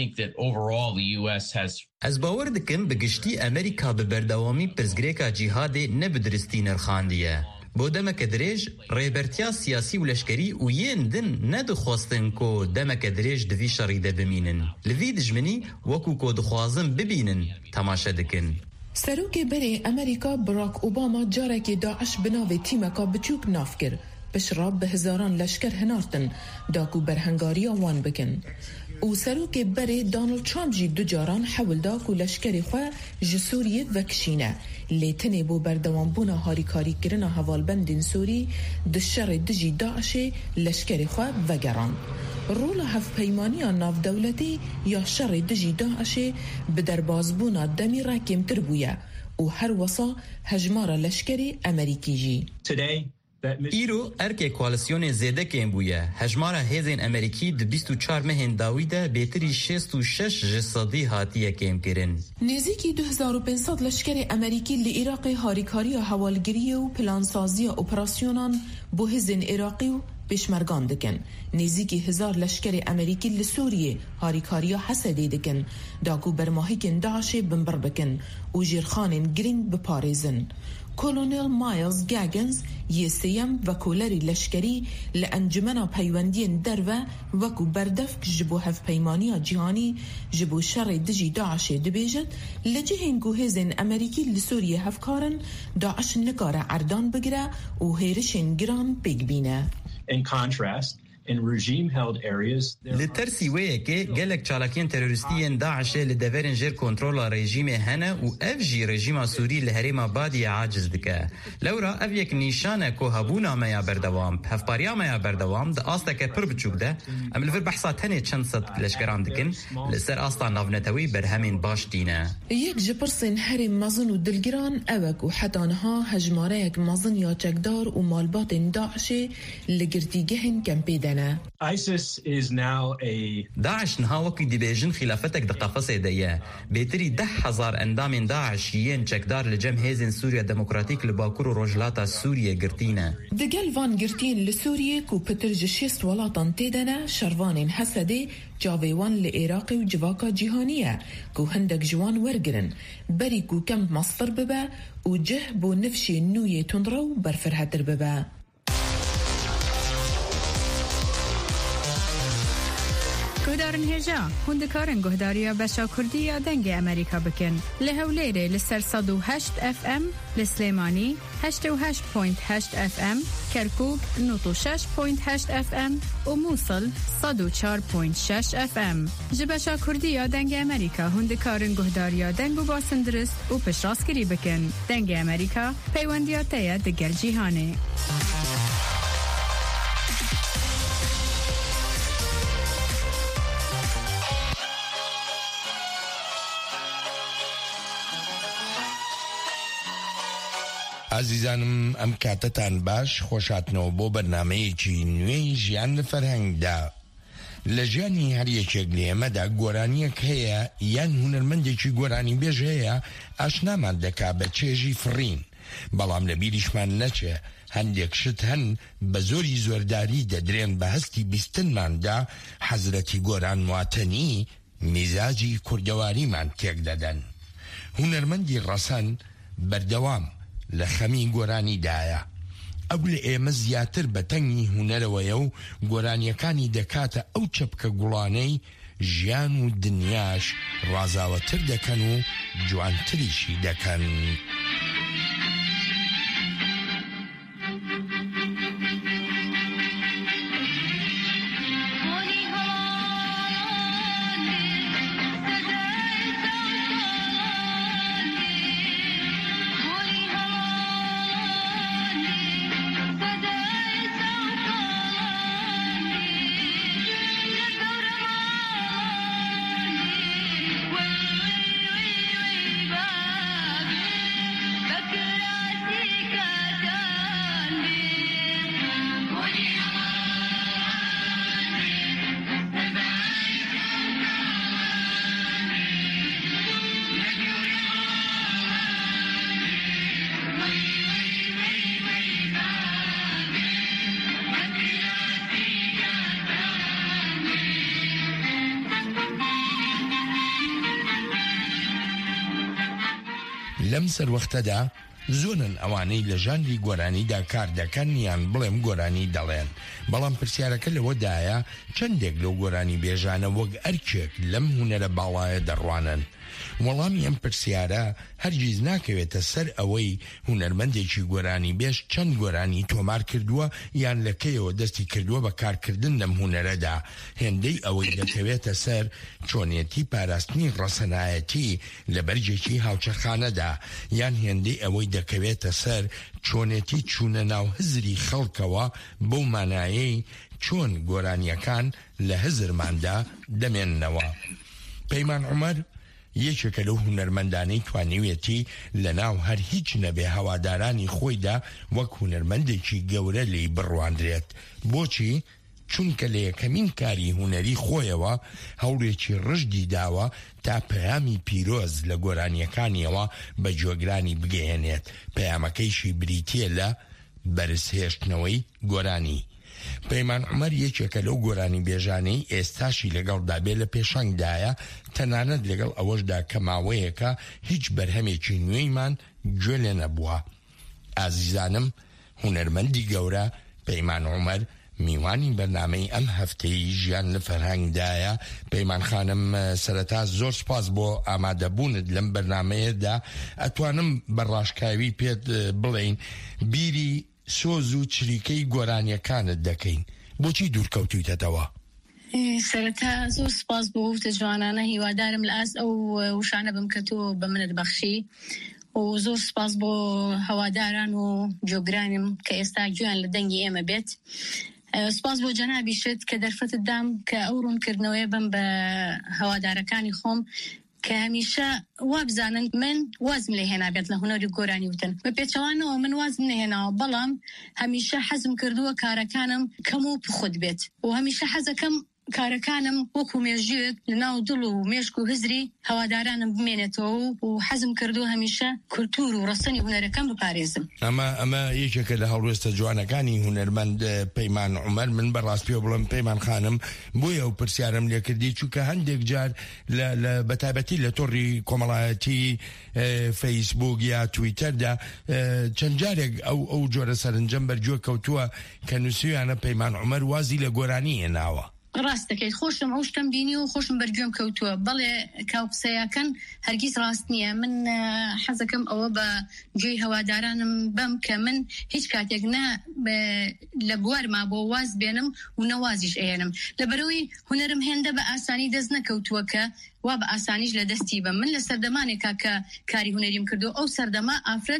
Ez bawer dikim bi giştî Amerîka bi berdewamî pirsgirêka cîhadê ne bi diristî nirxandiye. Bo demeke dirêj rêbertiya siyasî û leşkerî û yên din nedixwastin ku demeke dirêj di vî şerî de bimînin. Li vî dijminî wekû ku dixwazin bibînin temaşe dikin. Serokê berê Amerîka Barack Obama carekê Daeş bi navê tîmeka biçûk nav kir. Pişra bi hizaran leşker hinartin da ku berhengariya wan bikin. û serokê berê Donald Trump jî du caran hewil da ku leşkerê xwe ji Sûriyê vekişîne. Lê tenê bo berdewambûna harîkarîkirina hevalbendên Sûrî di şerê dijî Daişê leşkerê xwe vegeran. Rola hevpeymaniya navdewletî ya şerê dijî Daişê bi derbazbûna demî re kêmtir bûye û her wesa hejmara leşkerê Amerîkî jî. îro erkê koalîsyonê zêdekên bûye. Hejmara hêzên Amerîkî di 24 mehên dawî de bêtirî 66 ji sedî hatiye kêmkirin. Nêzîkî 2500 leşkerê Amerîkî li Iraqê harîkariya hewalgiriyê û plansaziya operasyonan bo hêzên Iraqî û pêşmergan dikin. Nêzîkî 1000 leşkerê Amerîkî li Sûriyê harîkariya Hesedê dikin da ku bermahîkên Daişê bimbir bikin û jêrxanên giring biparêzin. Kolonel Miles Gaggins yêseyem vekolerî leşkerî li encumena peywendiyên derve wekû berdevk ji bo hevpeymaniya cîhanî ji bo şerê dijî Daişê dibêjin li cihên ku hêzên Amerîkî li Sûriyê hevkarin Daeş nikare erdan bigire û hêrişên giran pêk bîne. In contrast, in regime-held areas... Li tersî wêyekê gelek çalakiyên terorîstiyên Daişê li deverên jêr kontrola rejîmê hene û ev jî rejîma Sûrî li herêma Badiyê aciz dike. Lewra ev yek nîşane ku hebûna me ya berdewam, hevpariya me ya berdewam di asteke pir biçûk de em li vir behsa tenê çend sed leşkeran dikin li ser asta navnetewî berhemên baş dîne. Yek ji pirsên herêm mezin û dilgiran ewek û heta niha hejmareyek mezin ya çekdar û malbatên Daişê li girtîgehên kempê de. ISIS is now a... Daesh niha wekî dibêjin xilafetek di qefesê de ye. Bêtirî 10,000 endamên Daişiyên çekdar li cem hêzên Sûriya Demokratîk li Bakur û Rojhilata Sûriyê girtîne. Di gel van girtiyên li Sûriyê ku pitir ji 6 welatan tê de ne, şervanên Hesedê cavê wan li Iraqê û civaka cîhanî ye ku hindek ji wan wergirin. Berî ku kemp mastir bibe û cih bo nifşê nûyê tundrew berfirhetir bibe. گهدارن هێژا هوندکارن گهداریە بەشا کوردیە دەنگی ئەمریکا بکەن لە هەولێرێ لەسەر 108 FM لە سلێمانی 88.8 FM کەرکووک 96.8 FM و مووسڵ 104.6 FM ji بەشا کوردیە دەنگی ئەمریکا هوندکارن گهداریە دەنگ و باسندرست و پشتڕاستکردی بکەن دەنگی ئەمریکا پەیوەندیاتەیە دەگەل جیهانێ. عزیزانم ئەم کاتتان باش خۆشاتنەوە بۆ بەرنامەیەکی نوێی ژیان لە فەرهەنگدا. لە ژیانی هەر یەکێک لە ئێمەدا گۆرانیەک هەیە یان هونەرمەندێکی گۆرانی بێژ هەیە ئاشنامان دەکا بە چێژی فڕین، بەڵام لە بیریشمان نەچێ هەندێک شت هەن بە زۆری زۆرداری دەدرێن بە هەستی بیستنماندا حەزرەتی گۆران واتەنی میزاجی کوردەواریمان تێک دەدەن. هونەرمەندی ڕەسەن بەردەوام لە خەمی گۆرانیدایە. ئەو لە ئێمە زیاتر بە تەنگی هونەرەوەیە و گۆرانیەکانی دەکاتە ئەو چەپکە گوڵانەی ژیان و دنیاش ڕازاوەتر دەکەن و جوانتریشی دەکەن. لەم سەروەختەدا زۆرن ئەوانەی لە ژانری گۆرانیدا کار دەکەن یان بڵێم گۆرانی دەڵێن، بەڵام پرسیارەکە لەوەدایە چەندێک لەو گۆرانی بێژانە وەک ئەرکێک لەم هونەرە باڵایە دەڕوانن. وەڵامی ئەم پرسیارە هەرگیز ناکەوێتە سەر ئەوەی هونەرمەندێکی گۆرانی بێژ چەند گۆرانی تۆمار کردووە یان لەکەیەوە دەستی کردووە بە کارکردن لەم هونەرەدا. هێندەی ئەوەی دەکەوێتە سەر چۆنیەتی پاراستنی ڕەسەنایەتی لە بەرجێکی هاوچەخانەدا، یان هێندەی ئەوەی دەکەوێتە سەر چۆنێتی چوونە ناو هزری خەڵکەوە بەو مانایەی چۆن گۆرانیەکان لە هزرماندا دەمێننەوە. پەیمان عومەر یەکێکە لەو هونەرمەندانەی توانیوێتی لە ناو هەر هیچ نەبێ هەوادارانی خۆیدا وەک هونەرمەندێکی گەورە لی بڕواندرێت. بۆچی؟ چونکە لە یەکەمین کاری هونەری خۆیەوە هەوڵێکی ڕژدی داوە تا پەیامی پیرۆز لە گۆرانیەکانیەوە بە جۆگرانی بگەێنێت. پەیامەکەیشی بریتیە لە بەرزهێشتنەوەی گۆرانی. پەیمان عومەر یەکێکە لەو گۆرانی بێژانەی ئێستاشی لەگەڵدا بێ لە پێشەنگدایە، تەنانەت لەگەڵ ئەوەشدا کە ماوەیەکە هیچ بەرهەمێکی نوێیمان گوێ لێ نەبووە. ئازیزانم، هونەرمەندی گەورە پەیمان عومەر میوانی بەرنامەی ئەم هەفتەی ژیان لە فەرهەنگدایە. پەیمان خانم، سەرەتا زۆر سپاس بۆ ئامادەبوونت لەم بەرنامەیەدا. ئەتوانم بەڕاشکاوی پێت بڵێین بیری سۆز و چریکەی گۆرانیەکانت دەکەین، بۆچی دوورکەوتویتەوە؟ سەرەتا زۆر سپاس بۆ وتە جوانانە، هیوادارم لە ئاست ئەو وشانە بم کە تۆ بە منت بەخشی، و زۆر سپاس بۆ هەواداران و جۆگرانم کە ئێستا گوێیان لە دەنگی ئێمە بێت. سپاس بۆ جەنابیشت کە دەرفەتت دام کە ئەو ڕوونکردنەوەی بم بە هەوادارەکانی خۆم کە هەمیشە وابزانن من وازم لێ هێنابێت لە هونەری گۆرانی وتن. بە پێچەوانەوە من وازم نهێناوە، بەڵام هەمیشە حەزم کردووە کارەکانم کەم و پخود بێت، و هەمیشە حەزەکەم کارەکانم وەکو مێژوێت لە ناو دڵ و مێشک و هزری هەوادارانم بمێنێتەوە، و حەزم کردووە هەمیشە کولتور و ڕەسەنی هونەرەکەم بپارێزم. ئەمە یەکێکە لە هەڵوێستە جوانەکانی هونەرمەند پەیمان عومەر. من بەڕاست پێ بڵم پەیمان خانم بۆیە ئەو پرسیارم لێ کردی، چونکە هەندێک جار لە بەتایبەتی لە تۆڕی کۆمەڵایەتی فەیسبوک یا تویتەردا چەند جارێک ئەو جۆرە سەرنجەم بەرگوێ کەوتووە کە نووسیویانە پەیمان عومەر وازی لە گۆرانی هێناوە. ڕاست دەکەیت، خۆشم ئەو شتم بینی و خۆشم بەرگوێم کەوتووە. بەڵێ کاو قسەیەکەن هەرگیز ڕاست نییە. من حەزەکەم ئەوە بە گوێی هەوادارانم بم کە من هیچ کاتێک نە لە بوارما بۆ واز بێنم و نەوازیش ئێنم، لەبەرەوەی هونەرم هێندە بە ئاسانی دەست نەکەوتووە کە وا بە ئاسانیش لە دەستی بم. من لە سەردەمانێکا کە کاری هونەریم کردو، ئەو سەردەما ئافرەت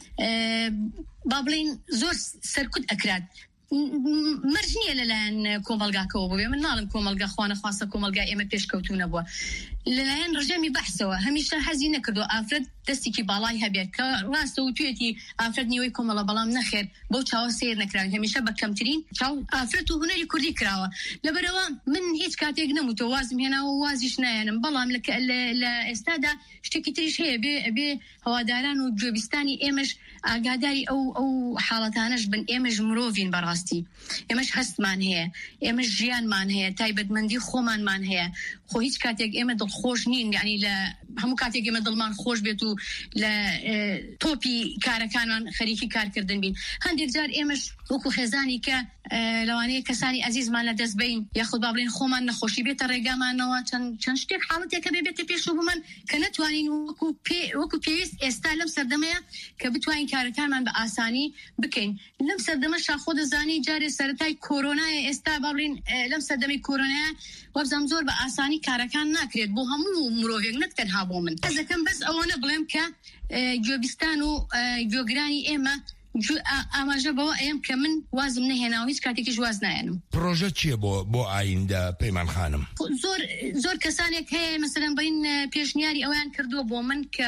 با بڵین زۆر سەرکوت ئەکرات، مرج نییە لەلایەن کۆمەلگاکەوە بووێ. من ناڵم کۆمەلگا خوانە خواستە کۆمەلگا ئێمە پێشکەوتو نەبووە، لەلایەن ڕژەمی بەحسەوە هەمیشە حەزی نەکردو ئافرەت دەستێکی باڵای هەبێت، کە ڕاستە و توێتی ئافرەت نیوەی کۆمەڵە، بەڵام نەخێر بەو چاوە سیر نەکراوە، هەمیشە بە کەمترین چاو ئافرەت و هونەری کوردی کراوە. لەبەرەوە من هیچ کاتێک نەموتەوە وازم هێناوە وازیش نایەنم، بەڵام لە ئێستادا شتێکی تریش هەیە بێ هەواداران و گوێبیستانی ئێمەش ئاگاداری ئەو حاڵەتانەش بن. ئێمەش مرۆڤین بەڕاستی، ئێمەش هەستمان هەیە، ئێمەش ژیانمان هەیە، تایبەتمەندی خۆمانمان هەیە. خۆ هیچ کاتێک ئێمە دڵخۆش نین، یعنی هەموو کاتێک ئێمە دڵمان خۆش بێت و لە تۆپی کارەکانمان خەریکی کارکردن بین. هەندێک جار ئێمەش وەکو خێزانی کە لەوانەیە کەسانی عەزیزمان لە دەست بین یاخود با بڵێن خۆمان نەخۆشی بێتە ڕێگامانەوە چەند شتێک حاڵەتێکە بێتە پێشوو کە نەتوانین وەکو پێویست ئێستا لەم سەردەمەیە کە بتوانین کارەکانمان بە ئاسانی بکەین. لەم سەردەمەشا خۆ دەزانی جارێ سەرەتای کۆرۆنایە ئێستا با بڵێن لەم سەردەمەی کۆرۆنایە وەبزەم زۆر بە ئاسانی کارەکان ناکرێت بۆ هەموو مرۆڤێک نەتەنها بۆ من. حەز دەکەم بەس ئەوەنە بڵێم کە گوێبیستان و گوێگرانی ئێمە ئاماژە بەوە ئەم کە من وازم نەهێناوە هیچ کاتێکیش واز نایەنم. پرۆژە چییە بۆ ئایندە پەیمان خانم؟ زۆر کەسانێک هەیە مەسەلەن بڵین پێشنیاری ئەویان کردووە بۆ من کە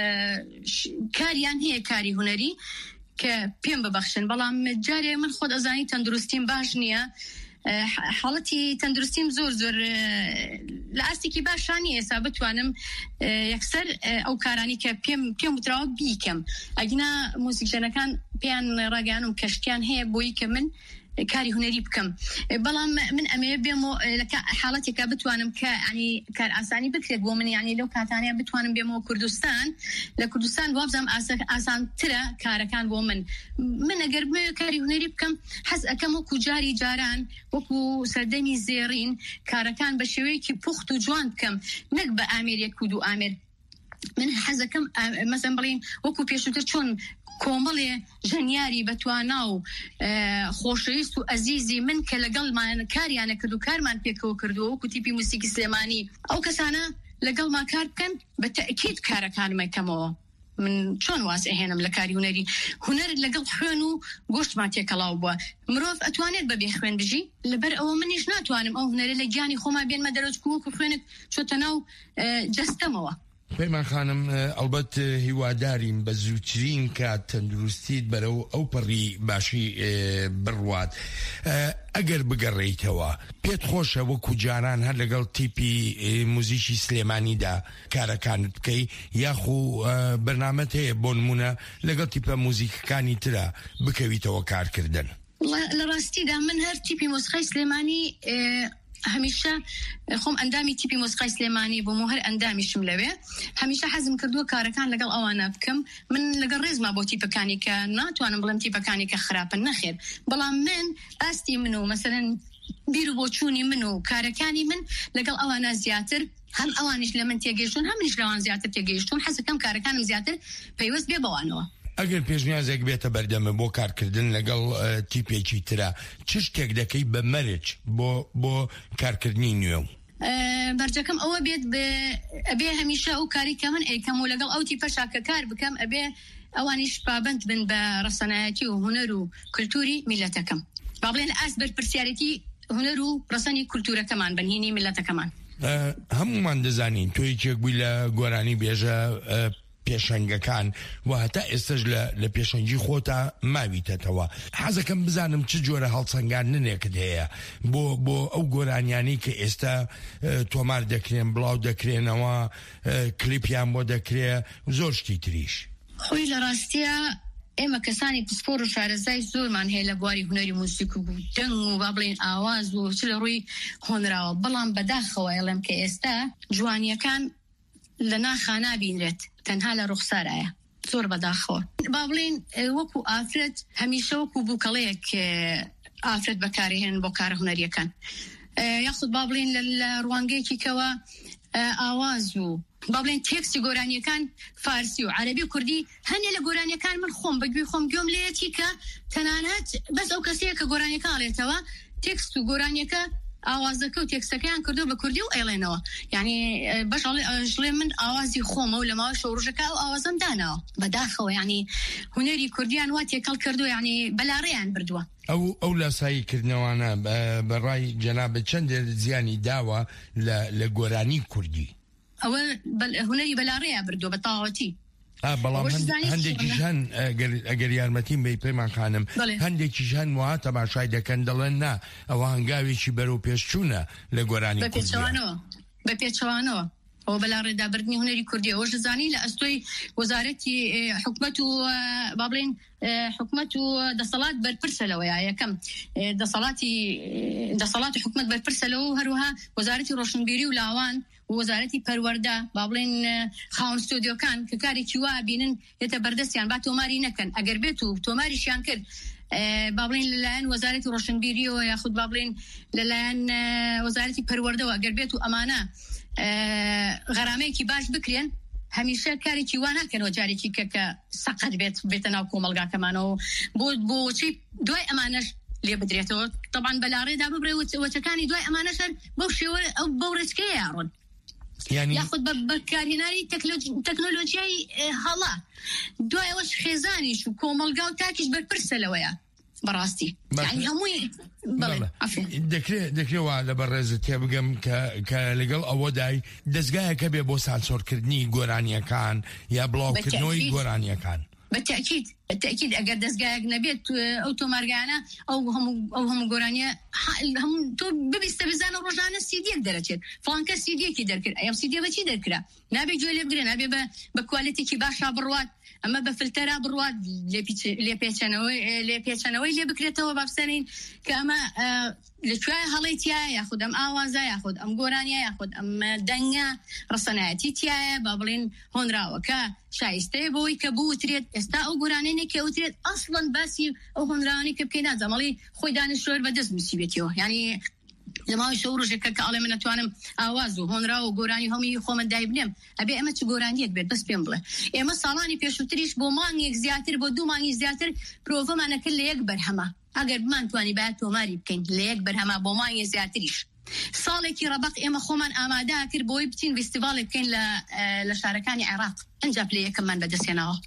کاریان هەیە کاری هونەری کە پێم ببەخشن، بەڵام جارێ من خۆت ئەزانی تەندروستیم باش نییە، حاڵەتی تەندروستیم زۆر لە ئاستێکی باشان نیە ئێستا بتوانم یەکسەر ئەو کارانی کە پێم وتراوە بیکەم. ئەگنا موسیقیەکان پێیان ڕاگەیانم کەشتیان هەیە بۆی کە من کاری هونەری بکەم، بەڵام من ئەمەیە بێم و لە حاڵەتێکە بتوانم کە ینی کار ئاسانی بکرێت بۆ من، ینی لەو کاتانەیە بتوانم بێمەوە کوردستان، لە کوردستان وابزانم ئاسانترە کارەکان بۆ من ئەگەر بمێ کاری هونەری بکەم حەز ئەەکەم وەکو جاران وەکو سەردەمی زێڕین کارەکان بە شێوەیەکی پوخت و جوان بکەم، نەک بە ئامێرێک کود و ئامێر. من حەز دەکەم مەسەلەن بڵین وەکو پێشووتر چۆن کۆمەڵێ ژەنیاری بەتوانا و خۆشەویست و ئەزیزی من کە لەگەڵمان کاریانە کرد و کارمان پێکەوە کردووە وەکو تیپی موسیقی سلێمانی، ئەو کەسانە لەگەڵمان کار بکەن بە تەئکید کارەکانمە کەمەوە. من چۆن واز ئەهێنم لە کاری هونەری؟ هونەر لەگەڵ خوێن و گۆشتمان تێکەڵاو بووە. مرۆڤ ئەتوانێت بەبێ خوێن بژی، لەبەر ئەوە منیش ناتوانم ئەو هونەرە لە گیانی خۆمان بێنمە دەرەوە وەکو خوێنێک چۆتە ناو جەستەمەوە. پەیمان خانم ئەلبەت هیواداریم بە زووترین کات تەندروستیت بەرەو ئەو پەڕی باشی بڕوات. ئەگەر بگەڕێیتەوە پێت خۆشە وەکو جاران هەر لەگەڵ تیپی موزیکی سلێمانیدا کارەکانت بکەی، یاخو بەرنامەت هەیە بۆ نمونە لەگەڵ تیپە موزیکەکانی ترە بکەویتەوە کارکردن؟ لە ڕاستیدا من هەر تیپی مۆسیقای سلێمانی هەمیشە خۆم ئەندامی تیپی مۆسیقای سلێمانی بۆم و هەر ئەندامیشم لەوێ هەمیشە حەزم کردووە کارەکان لەگەڵ ئەوانە بکەم. من لەگەڵ ڕێزما بۆ تیپەکانی کە ناتوانم بڵێم تیپەکانی کە خراپن نەخێر، بەڵام من ئاستی من و مەسەلەن بیر و بۆچوونی من و کارەکانی من لەگەڵ ئەوانە زیاتر، هەم ئەوانیش لە من تێگەیشتون هەمنیش لەوان زیاتر تێگەیشتون، حەزەکەم کارەکانم زیاتر پەیوەست بێ بەوانەوە. ئەگەر پێشنیازێک بێتە بەردەمە بۆ کارکردن لەگەڵ تیپێکی ترە چ شتێک دەکەی بە مەرج بۆ کارکردنی نوێ؟ بەرجەکەم ئەوە بێت ئەبێ هەمیشە ئەو کاری کە من ئەیکەم و لەگەڵ ئەو تیپەشا کە کار بکەم ئەبێ ئەوانیش پابند بن بە ڕەسەنایەتی و هونەر و کولتوری میلەتەکەم، با بڵێن ئاس بەرپرسیارەتی هونەر و ڕەسەنی کولتورەکەمان بنهینی میلەتەکەمان. هەمومان دەزانین تۆ یەکێک بووی لە گۆرانی بێژە پێشەنگەکان و هەتا ئێستش لە پێشەنگی خۆتا ماویتەتەوە. حەزەکەم بزانم چ جۆرە هەڵسەنگاندنێکت هەیە بۆ ئەو گۆرانیانی کە ئێستا تۆمار دەکرێن، بڵاو دەکرێنەوە، کلیپیان بۆ دەکرێ زۆر شتی تریش. خۆی لە ڕاستیە ئێمە کەسانی پسپۆر و شارەزای زۆرمان هەیە لە بواری هونەری موسیق و دەنگ و با بڵێن ئاواز و چ لە ڕووی هۆنراوە، بەڵام بەداخەوە ئەڵێم کە ئێستا جوانیەکان لە ناخا نابینرێت، تەنها لە ڕوخسارایە، زۆر بەداخەوە. با بڵێن وەکو ئافرەت هەمیشە وەکو بووکەڵەیەک ئافرەت بەکارهێنن بۆ کارە هونەریەکان، یاخود با بڵێن لە ڕوانگەیەکی کەوە ئاواز و با بڵێن تێکستی گۆرانیەکان فارسی و عەرەبی و کوردی هەنێ لە گۆرانیەکان من خۆم بەگوێ خۆم گوێم لێتی کە تەنانەت بەس ئەو کەسەیە کە گۆرانیەکە ئاڵێتەوە تێکست و گۆرانیەکە ئاوازەکە و تێکستەکەیان کردو بە کوردی و ئەیڵێنەوە، یعنی بەشڵێ من ئاوازی خۆمە و لە ماوەی شەوڕژەکە ئەو ئاوازم داناوە بەداخەوە، یعنی هونەری کوردیان وا تێکەڵ کردو، یعنی بەلاڕێیان بردووە. ئەو لاساییکردنەوەانە بەڕای جەنابەت چەند زیانی داوە لە گۆرانی کوردی؟ ئەوە هونەری بەلاڕێیان بردووە بە تاواتی. بەڵام هەندێکیش هەن ئەگەر یارمەتیم بەی پەیمان خانم هەندێکیش هەن وها تەماشای دەکەن دەڵێن نا ئەوە هەنگاوێکی بەرەو پێشچوونە لە گۆرانی بە پێچەوانەوە ئەوە بەلاڕێدابردنی هونەری کوردی. ئەوەش دەزانی لە ئەستۆی وەزارەتی حکومەت و با بڵێن حکومەت و دەسەڵات بەرپرسە لەوەیە، یەکەم دەسەڵاتی حکومەت بەرپرسە لەوە، هەروەها وەزارەتی ڕۆشنبیری و لاوان وەزارەتی پەروەردە با بڵێن خاوەن ستۆدیۆکان کە کارێکی وا بینن دێتە بەردەستیان با تۆماری نەکەن ئەگەر بێت و تۆماریشیان کرد با بڵێن لەلایەن وەزارەتی ڕۆشنبیریەوە یاخود با بڵێن لەلایەن وەزارەتی پەروەردەوە ئەگەر بێت و ئەمانە غەرامەیەکی باش بکرێن هەمیشە کارێکی وا ناکەنەوە جارێکی کە سەقەت بێتە ناو کۆمەلگاکەمانەوە بۆچی دوای ئەمانەش لێ بدرێتەوە طبعا بەلاڕێدا ببڕێ وەچەکانی دوای ئەمانەش بەو شێوە ئەو بەو ڕێچکەیە یاڕۆن یاخود بەکارهێنانی تەکنۆلۆژیای هەڵا دوایەوەش خێزانیش و کۆمەلگا و تاکیش بەرپرسە لەوەیە بەڕاستی هەمووی دەکرێتەوە لە بەڕێزت تێ بگەم کە لەگەڵ ئەوەدای دەستگایەکە بێ بۆ سانسۆرکردنی گۆرانیەکان یا بڵاوکردنەوەی گۆرانیەکان بالتأكيد أجر دزجاج نبيت أو تمارجانا أو هم جورانيا هم تو بيستبزانا ورجعنا السيديك درجات فلان كسيديك يدركر أيام سيديك بتشي دركرا نبي جوي لبقرا نبي بكواليتي كباشا برواد أما بفلترة برواد اللي بيتشانوي اللي بكرته وبابسنين كأما لشوية هليتيا ياخد أم آوازا ياخد أم جورانيا ياخد أم دنيا رصناتي تيا بابلين هون راوكا شايسته بوي كبوتريت استاء جورانيني كوتريت أصلا باسي أو هون راني كبكينات زمالي خوي دان الشعور بدز مسيبتيو يعني لما يشعروا جك كأله من توانم آوازو هون راو جوراني هم يخوم الدايبنم أبي أما تجورانيك بيت بس بيمبله أما صالاني بيشوتريش بوماني زياتر بدوماني زياتر بروفا ما نكل يكبر هما أجر ما تواني بعد توماري بكين ليكبر هما بوماني زياتريش صالكي ربق إما خومن أمادا كربوي بتين فيستيفال بكين لشاركاني عراق أنجاب لي كمان بدسيناه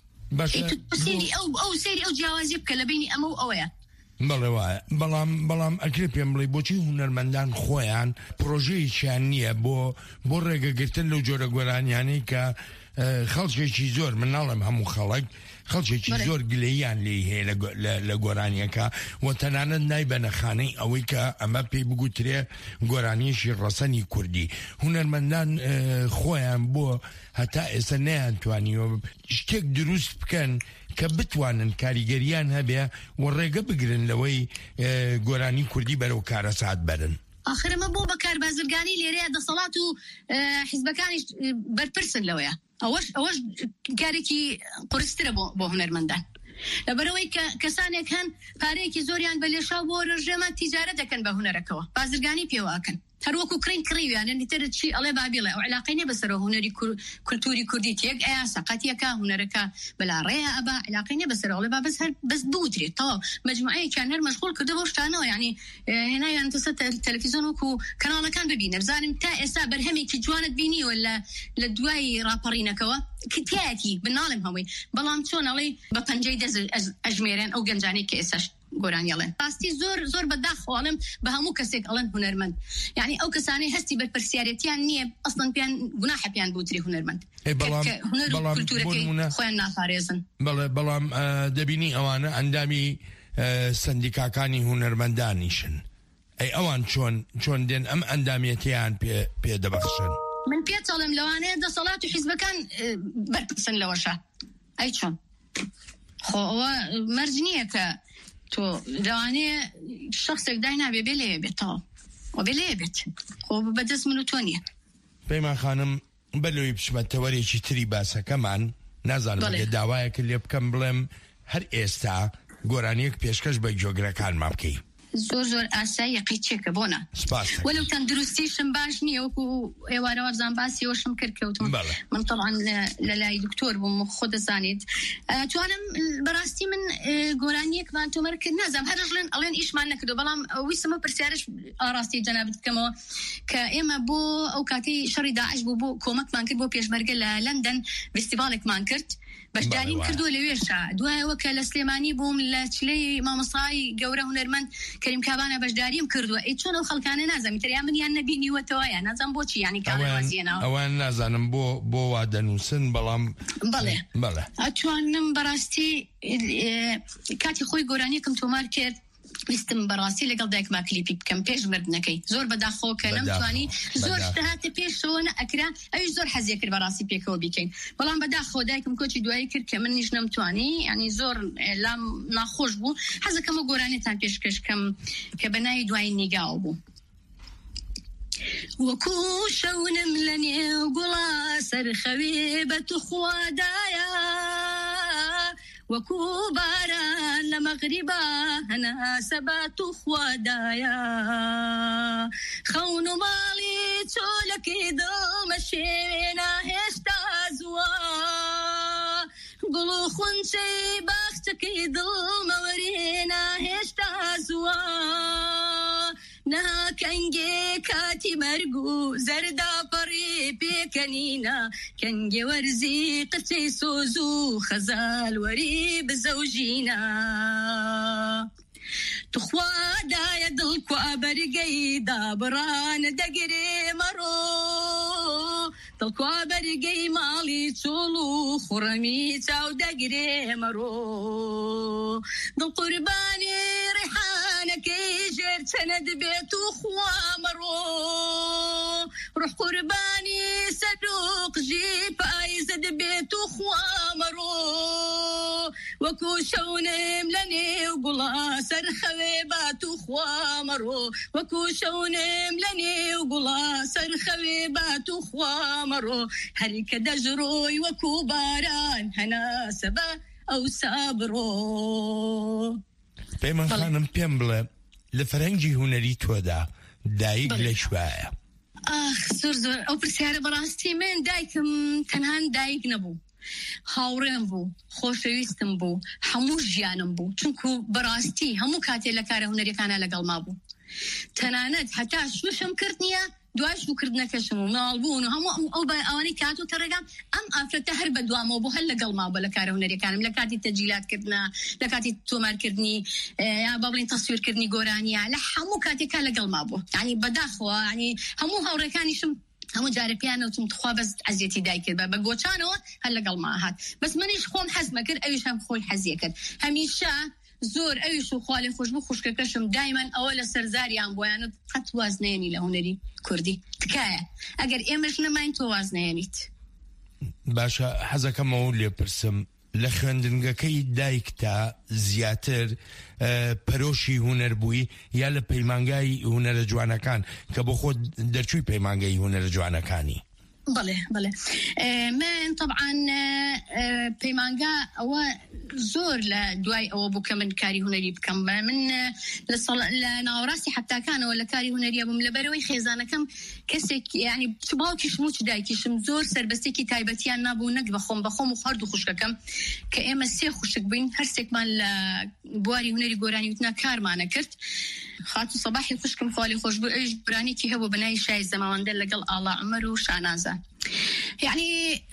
سيري أو سيري أو جوازي بكلا بيني أمو أويا بەڵێ وایە بەڵام ئەکرێ پێم بڵێ بۆچی هونەرمەندان خۆیان پرۆژەیەکیان نییە بۆ ڕێگەگرتن لەو جۆرە گۆرانیانەی کە خەڵکێکی زۆر مناڵم هەموو خەڵکێکی زۆر گلەییان لێ هەیە لە گۆرانیەکە و تەنانەت نایبەنەخانەی ئەوەی کە ئەمە پێی بگوترێ گۆرانیەشی ڕەسەنی کوردی هونەرمەندان خۆیان بۆ هەتا ئێستا نەیانتوانیوە شتێک دروست بکەن کە بتوانن کاریگەریان هەبێ و ڕێگە بگرن لەوەی گۆرانی کوردی بەرەو کارەسات بەرن آخرەمە بۆ بەکار بازرگانی لێرەیە دەسەڵات و حیزبەکانیش بەرپرسن لەوەیە ئەوەش کارێکی قورسترە بۆ هونەرمەندان لەبەرەوەی کەسانێک هەن پارەیەکی زۆریان بە لێشاو بۆ ڕژێمە تیجارەت دەکەن بە هونەرەکەوە بازرگانی پێواکەن هەروەکو کڕیویانە نیترت چی ئەڵێ بابیڵێ ئەو علاقەی نیە بەسەرەوە هونەری کولتوری کوردی تێک ئەیا سەقەتیەکە هونەرەکە بەلا ڕێە ئەبا علاقەی نیە بەسەرەوە ئەڵێ با بەس بوترێت تەواو مەجموعەیەکیان هەر مەشغوڵ کردە بۆ شتانەوە یعنی هێنایان تەسە تەلەڤیزیۆن وەکو کەناڵەکان ببینە بزانم تا ئێستا بەرهەمێکی جوانت بینیوە لە دوای ڕاپەڕینەکەوە کتایەتی بناڵم هەمووی بەڵام چۆن ئەڵێ بە پەنجەی دەست ئەژمێرێن ئەو گەنجانەی کە ئێستاش گۆرانیاڵێن ڕاستی زۆر بەداخواڵم بە هەموو کەسێک ئەڵێن هونەرمەند یعنی ئەو کەسانەی هەستی بەرپرسیارەتیان نییە ئەسڵەن پیان گوناحە پیان بوتری هونەرمەند کولتورەکەی خۆیان ناپارێزن بەڵام دەبینی ئەوانە ئەندامی سندیکاکانی هونەرمەندانیشن ئەی ئەوان چۆن دێن ئەم ئەندامیەتیان پێ دەبەخشن من پێچەڵم لەوانەیە دەسەڵات و حیزبەکان بەرپرسن لەوەشە ئەی چۆن خۆ ئەوە مەرج نییە کە تۆ لەوانەیە شخصێک دای نابێ بێ لێ بێتەوە و بێ لێ بێت خۆ بەدەست من و تۆ نییە پەیمان خانم بەلەوەی پشمەتەوەرێکی تری باسەکەمان نازانم لێ داوایەکە لێ بکەم بڵێم هەر ئێستا گۆرانیەک پێشکەش بە جۆگرەکانمان بکەی زۆر ئاسایی قیچێکە بۆنە وەلو تەندروستیشم باش نییە وەکو ئێوارەوە بزان باسیەوەشم کرد کەوتم من طبعا لە لای دکتۆر بووم خۆ دەزانیت توانم بەڕاستی من گۆرانیەکمان تۆمەر کرد نازانم هەر ئەڵێن ئیشمان نەکردو بەڵام ویستمە پرسیارش ئاراستی جەنابەت بکەمەوە کە ئێمە بۆ ئەو کاتی شەڕی داعش بوو بۆ کۆمەکمان کرد بۆ پێشمەرگە لە لەندەن فستیڤالێکمان کرد بەشداریم کردووە لەوێشە دوایەوە کە لە سلێمانی بووم لە چلەی مامۆستای گەورە هونەرمەند کەریم کابانە بەشداریم کردووە ئەی چۆن ئەو خەڵکانە نازانم تریان منیان نەبینیوەتەوەیە نازانم بۆچی یعنی کاڵێوازیێنەوە ئەوان نازانم بۆ وا دەنووسن بەڵام بەڵێ ئەتوانم بەڕاستی کاتی خۆی گۆرانیەکەم تۆمار کرد ویستم بەڕاستی لەگەڵ دایکما کلیپی بکەم پێش مردنەکەی زۆر بەداخۆ کە نەمتوانی زۆر هاتە پێشەوە ئەکرا ئەویش زۆر حەزیە کرد بەڕاستی پێکەوە بیکەین بەڵام بەداخۆ دایکم کۆچی دوایی کرد کە من نیش نەمتوانی ینی زۆر لام ناخۆش بوو حەزەکەمە گۆرانیتان پێشکەشکەم کە بەناوی دوای نیگاو بوو وەکوو شەونم لە نێو گوڵا سەرخەوێ بە توخوادایە وەکوو باران لە مەغریبا هەناسە بە توخوادایە خەون و ماڵی چۆلەکەی دڵمە شوێنە هێشتا زووە گوڵ و خونچەی باخچەکەی دڵمەوەرێنە هێشتا زووە نەها کەنگێ کاتی مەرگ و زەرداپەڕی پێکەنینە کەنگێ وەرزی قچەی سۆز و خەزالوەری بزەوژینە توخوادایە دڵکوا بەرگەی دابڕان دەگرێ مەڕۆ دڵکوا بەرگەی ماڵی چۆڵ و خوڕەمی چاو دەگرێ مەڕۆ دڵ قوربانی ڕیحانەکەی ژێر چەنە دەبێت و خوا مەڕۆ ڕوح قوربانی سەدوقژی پایزە دەبێت و خوا مەڕۆ وەکو شەونم لە نێو گوڵا سەرخەوێ بات و خوا مەڕۆ وەکو شەونم لە نێو گوڵا سەرخەوێ بات و خوا مەڕۆ هەریکە دەژڕۆی وەکو باران هەناسە بە ئەو سابڕۆ. پەیمان خانم پێم بڵێ لە فەرهەنگی هونەری تۆدا دایک لەکوایە؟ زۆر زۆر ئەو پرسیارە بەڕاستی من دایکم تەنها دایک نەبوو، هاوڕێم بوو، خۆشەویستم بوو، هەموو ژیانم بوو، چونکو بەڕاستی هەموو کاتێ لە کارە هونەریەکانە لەگەڵما بوو. تەنانەت هەتا شوشم کرد نییە دوای شوکردنەکەشم و ماڵبوون و هەموو ئەو ئەوانەی کات و تەڕێگام ئەم ئافرەتە هەر بە دوامەوە بوو هەر لەگەڵما بوو لە کارە هونەریەکانم لە کاتی تەجیلاتکردنە، لە کاتی تۆمارکردنی یا با بڵین تەسویرکردنی گۆرانیە، لە هەموو کاتێکا لەگەڵما بوو. یعنی بەداخەوە یعنی هەموو هاوڕێکانیشم هەموو جارە پیانەوتم تخوا بەس عەزیەتی دایک کرد بە گۆچانەوە هەر لەگەڵما هات. بەس منیش خۆم حەزمە کرد ئەویش هەم خۆی حەزیە کرد. هەمیشە زۆر ئەویش و خوا لێ خۆش بوو خوشکەکەشم دایمان ئەوە لە سەرزاریان بۆیانت قەت وازنێنی لە هونەری کوردی تکایە ئەگەر ئێمەش نەماین تۆ وازنێنیت. باشە حەزەکەمەوە لێ پرسم لە خوێندنگەکەی دایکتا زیاتر پەرۆشی هونەر بووی یا لە پەیمانگای هونەرە جوانەکان کە بۆ خۆت دەرچووی پەیمانگای هونەرە جوانەکانی؟ بله من طبعا پەیمانگا ئەوە زۆر لە دوای ئەوە بوو کە من کاری هونەری بکەم. من لە ناوەڕاستی حەبتاکانەوە لە کاری هونەریە بووم لەبەرەوەی خێزانەکەم کەسێک یعنی چ باوکیشم و چ دایکیشم زۆر سەربەستێکی تایبەتیان نابوو نەک بەخۆم و خەرد و خوشکەکەم کە ئێمە سێ خوشک بووین هەرسێکمان لە بواری هونەری گۆرانی وتنا کارمانە کرد. خاتو سەباحی خوشکم خالی خۆش بوو ئەویش گۆرانێکی هەبوو بەناوی شای زەماوەندە لەگەڵ ئاڵا عومەر و شانازە. یعنی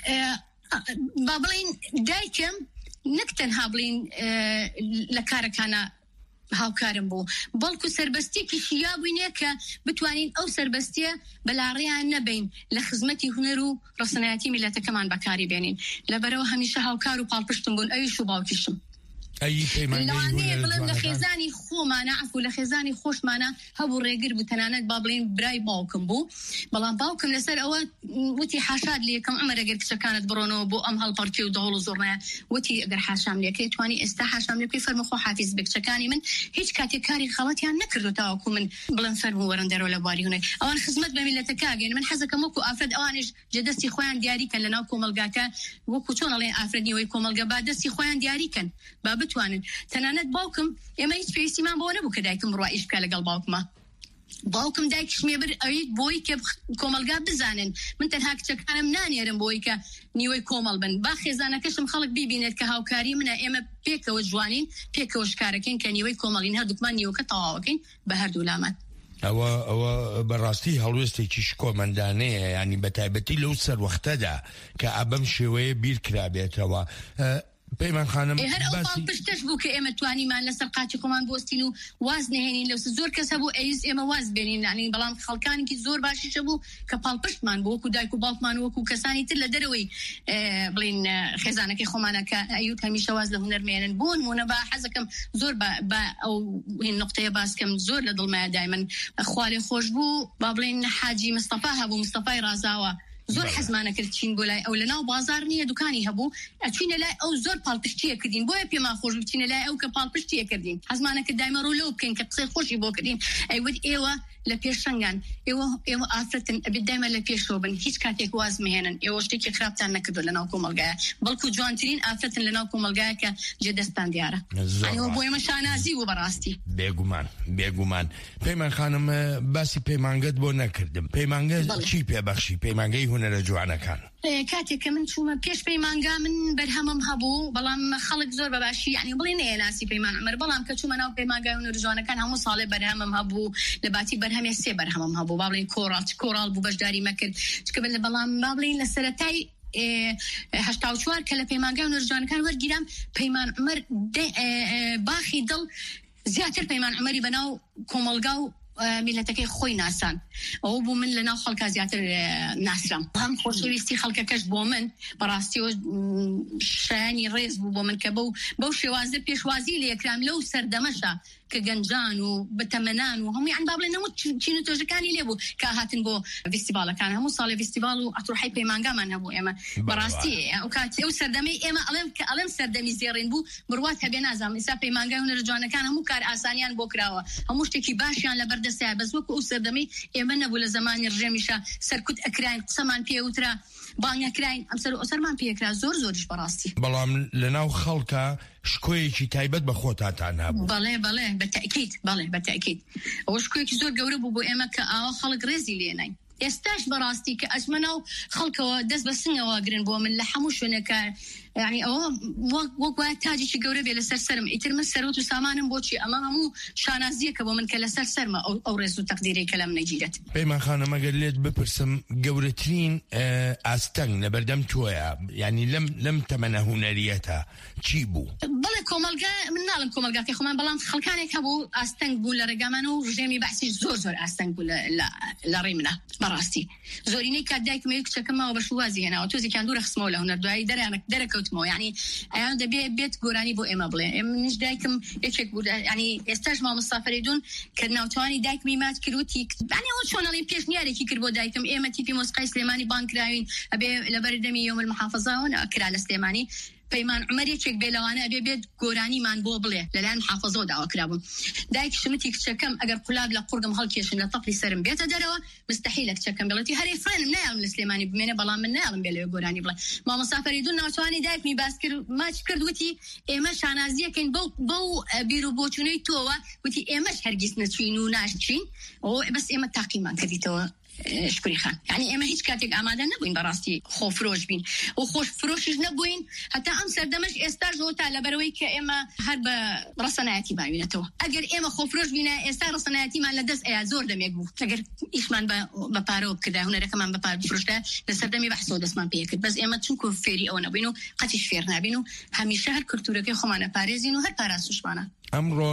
با بڵین دایکم نەک تەنها بڵین لە کارەکانە هاوکارم بوو بەڵکو سەربەستێکی شیا بووینێ کە بتوانین ئەو سەربەستیە بەلاڕیان نەبین لە خزمەتی هونەر و ڕەسەنایەتی میلەتەکەمان بەکاری بێنین. لەبەرەوە هەمیشە هاوکار و پاڵپشتم بوون ئەویش و باوکیشم. لەوانەیە بڵێن لە خێزانی خۆمانە عەفو لە خێزانی خۆشمانە هەبوو ڕێگر بوو تەنانەت با بڵێن برای باوکم بوو بەڵام باوکم لەسەر ئەوە وتی حاشاد لێ یەکەم ئەمەر ئەگەر کچەکانت بڕۆنەوە بۆ ئەم هەڵپەڕکی و دەوڵ و زۆڕنایە وتی ئەگەر حاشام لێکەی توانی ئێستا حاشام لێکەی فەرمە خۆ حافیز بە کچەکانی من هیچ کاتێک کاری خەڵەتیان نەکردو تاوەکو من بڵێن فەرموو وەرن دەرەوە لە بواری هونەر ئەوان خزمەت بە میلەتەکە ئەگەن. من حەزەکەم وەکو ئافرەت ئەوانش جەدەستی خۆیان دیاریکەن لەناو کۆمەلگاکە وەکو چۆن ئەڵێن ئافرەتنیەوەی کۆمەلگا با دەستی خۆیان دیاریکەن با بتوانن. تەنانەت باوکم ئێمە هیچ پێویستیمان بۆ نەبوو کە دایکم بڕوا ئیش بکە لەگەڵ باوکمە. باوکم دایکشمێ بر ئەوەی بۆی کە کۆمەلگا بزانن من تەنها کچەکانم نانێرم بۆی کە نیوەی کۆمەڵ بن با خێزانەکەشم خەڵک بیبینێت کە هاوکاری منە ئێمە پێکەوە جوانین پێکەوە شکارەکەین کە نیوەی کۆمەڵین هەردووکمان نیوەکە تەواوەکەین بە هەردوو لامان. ئەوە بەڕاستی هەڵوێستێکی کۆمەندانەیە ینی بەتایبەتی لەو سەروەختەدا کە ئەبەم شێوەیە بیر کرابێتەوە. پەیمان خانم هەر ئەو پاڵپشتەش بوو کە ئێمە توانیمان لەسەر قاچی خۆمان بۆستین و واز نهێنین لەوسە زۆر کەس هەبوو ئەویست ئێمە واز بێنین یعنی بەڵام خەڵکانێکی زۆر باشیشە بوو کە پاڵپشتمان بوو وەکو دایک و باوکمان وەکو کەسانی تر لە دەرەوەی بڵین خێزانەکەی خۆمانە کە ئەیوت هەمیشە واز لە هونەرمێنن بۆ نمونە بە حەزەکەم زۆر بە ئەو نقطەیە باسکەم زۆر لە دڵمایە دایمەن خوا لێ خۆش بوو با بڵین حاجی مستەفا هەبوو مستەفای ڕازاوە زۆر حەزمانە کرد چین بۆ لای ئەو لەناو بازار نییە دوکانی هەبوو ئەچینە لای ئەو زۆر پاڵپشتیە کردین بۆیە پێمان خۆش بچینە لای ئەو کە پاڵپشتیە کردین حەزمانە کرد دایمە ڕوو لەو بکەین کە قسەی خۆشی بۆ کردین ئەیوت ئێوە لە پێشنگان ئێوە ئافرەتن ئەبێت دایمە لە پێشەوە بن هیچ کاتێک واز مهێنن ئێوە شتێکی خراپتان نەکردو لەناو کۆمەلگایە بەڵکو جوانترین ئافرەتن لەناو کۆمەلگایە کە جێدەستان دیارە ئەوە بۆ ئێمە شانازی و بەڕاستی بێگومان پەیمان خانم باسی پەیمانگەت بۆ نەکردم پەیمانگە چی پێبەخشی پەیمانگەی هونەرە جوانەکان کاتێک کە من چوومە پێش پەیمانگا من بەرهەمم هەبوو بەڵام خەڵک زۆر بەباشی یعنی بڵێ نەیەناسی پەیمان عومەر بەڵام کە چوومە ناو پەیمانگای هونەرە جوانەکان هەموو ساڵێ بەرهەمم هەبوو لە باتی بەرهەمێ 3 بەرهەمم هەبوو با بڵێن کۆڕال بوو بەشداری مەکرد چکە بەڵام با بڵێن لە سەرەتای 84 کە لە پەیمانگای هونەرە جوانەکان وەرگیرام پەیمان عومەر باخی دڵ زیاتر پەیمان عومەری بەناو کۆمەلگا و میلەتەکەی خۆی ناسان ئەوە بوو من لەناو خەڵکا زیاتر ناسرام هەم خۆشەویستی خەڵکەکەش بۆ من بەڕاستیەوە شایانی ڕێز بوو بۆ من کە بەو شێوازە پێشوازی لە یەکرام لەو سەردەمەشە کە گەنجان و بەتەمەنان و هەموو یان با بڵێن هەموو چین و تۆژەکانی لێبوو کە هاتن بۆ فیستیڤالەکان هەموو ساڵی فیستیڤال و ئەتوڕحی پەیمانگامان هەبوو ئێمە بەڕاستی ئەو کاتی ئەو سەردەمەی ئێمە ئەڵێم سەردەمی زێڕین بوو بڕوات هەبێ نازانم ئێستا پەیمانگای هونەرە جوانەکان هەموو کار ئاسانیان بۆ کراوە هەموو شتێکی باشیان لە بەردەستایە بەس وەکو ئەو سەردەمەی ئێمە نەبوو لە زمانی ڕژێمیشە سەرکوت ئەکراین قسەمان پێوترا بانگەکراین ئەمسەر ئۆسەرمان پێکرا زۆریش بەڕاستی بەڵام لەناو خەڵکە شکۆیەکی تایبەت بە خۆتاتان هەبوو بەڵێ بەتەکید ئەوە شکۆیەکی زۆر گەورە بوو بۆ ئێمە کە ئاوا خەڵک ڕێزی لێناین ئێستاش بەڕاستی کە ئەچمە ناو خەڵکەوە دەست بە سنگەوە گرن بۆ من لە هەموو شوێنەکە یعنی ئەوە وەک وایە تاجێکی گەورە بێ لەسەر سەرم ئیتر من سەرۆت و سامانم بۆچی ئەمە هەموو شانازیەکە بۆ من کە لەسەر سەرمە ئەو ڕێز و تەقدیرەی کە لەم نەگیرێت پەیمان خانم ئەگەر لێت بپرسم گەورەترین ئاستەنگ لە بەردەم تۆیە یعنی لەم تەمەنە هونەریەتە چی بوو؟ بەڵێ کۆمەلگا من ناڵم کۆمەلگاکەی خۆمان بەڵام خەڵکانێک هەبوو ئاستەنگ بوو لە ڕێگامان و ژێمی بەحسی زۆر ئاستەنگ بوو لە ڕێ منە بەڕاستی زۆرینەی کات دایکمە کچەکەمەوە بەشوازی هێناوە تۆزێکیان دوورە خستمەوە لە هونەر دوایی دەرەکەوتمەوە یعنی ئەیان دەبێت بێت گۆرانی بۆ ئێمە بڵێ منیش دایکم یەکێک بوو ینی ئێستاش مامۆستا فەریدون کە ناوتوانی دایکمی مات کردوتی یعنی ئەو چۆنەڵی پێشنیارێکی کرد بۆ دایکم ئێمە تیپی مۆسیقای سلێمانی بانکراوین ئەبێ لەبەردەمی یۆم المحافەزاوە کرا لە سلێمانی پەیمان عومەر یەکێک بێ لەوانە ئەبێ بێت گۆرانیمان بۆ بڵێ لەلایەن محافەزەوە داوا کرابوون دایکی شمتی کچەکەم ئەگەر قولاب لە قورگم هەڵکێشن لە تەقلی سرم بێتە دەرەوە مستحیلە کچەکەم بڵێتی هەرێ فرێنم نایڵم لە سلێمانی بمێنە بەڵام من نایڵم بێ لەوێ گۆرانی بڵێ مامۆستا فەریدون ناوچوانی دایکمی باس کرد ماچ کرد وتی ئێمە شانازیەکەین بەو بیر و بۆچوونەی تۆوە وتی ئێمەش هەرگیز نەچوین و ناشچین بەس ئێمە تاقیمان کردیتەوە شکری خان یعنی ئێمە هیچ کاتێک ئامادە نەبووین بەڕاستی خۆفرۆش بین و خۆش فرۆشش نەبووین هەتا ئەم سەردەمەش ئێستاش تا لەبەرەوەی کە ئێمە هەر بە ڕەسەنایەتی باوینەتەوە ئەگەر ئێمە خۆفرۆش بینە ئێستا ڕەسەنایەتیمان لە دەست ئەیە زۆر دەمێک بوو ئەگەر ئیشمان بە پارەوە بکردا هونەرەکەمان بە پار بفرۆشدا لە سەردەمی بەحسەوە دەستمان پێ کرد بەس ئێمە چونکو فێری ئەوە نەبووین و قەتیش فێر نابین و هەمیشە هەر کولتورەکەی خۆمانە پارێزین و هەر پاراستوشمانە ئەمڕۆ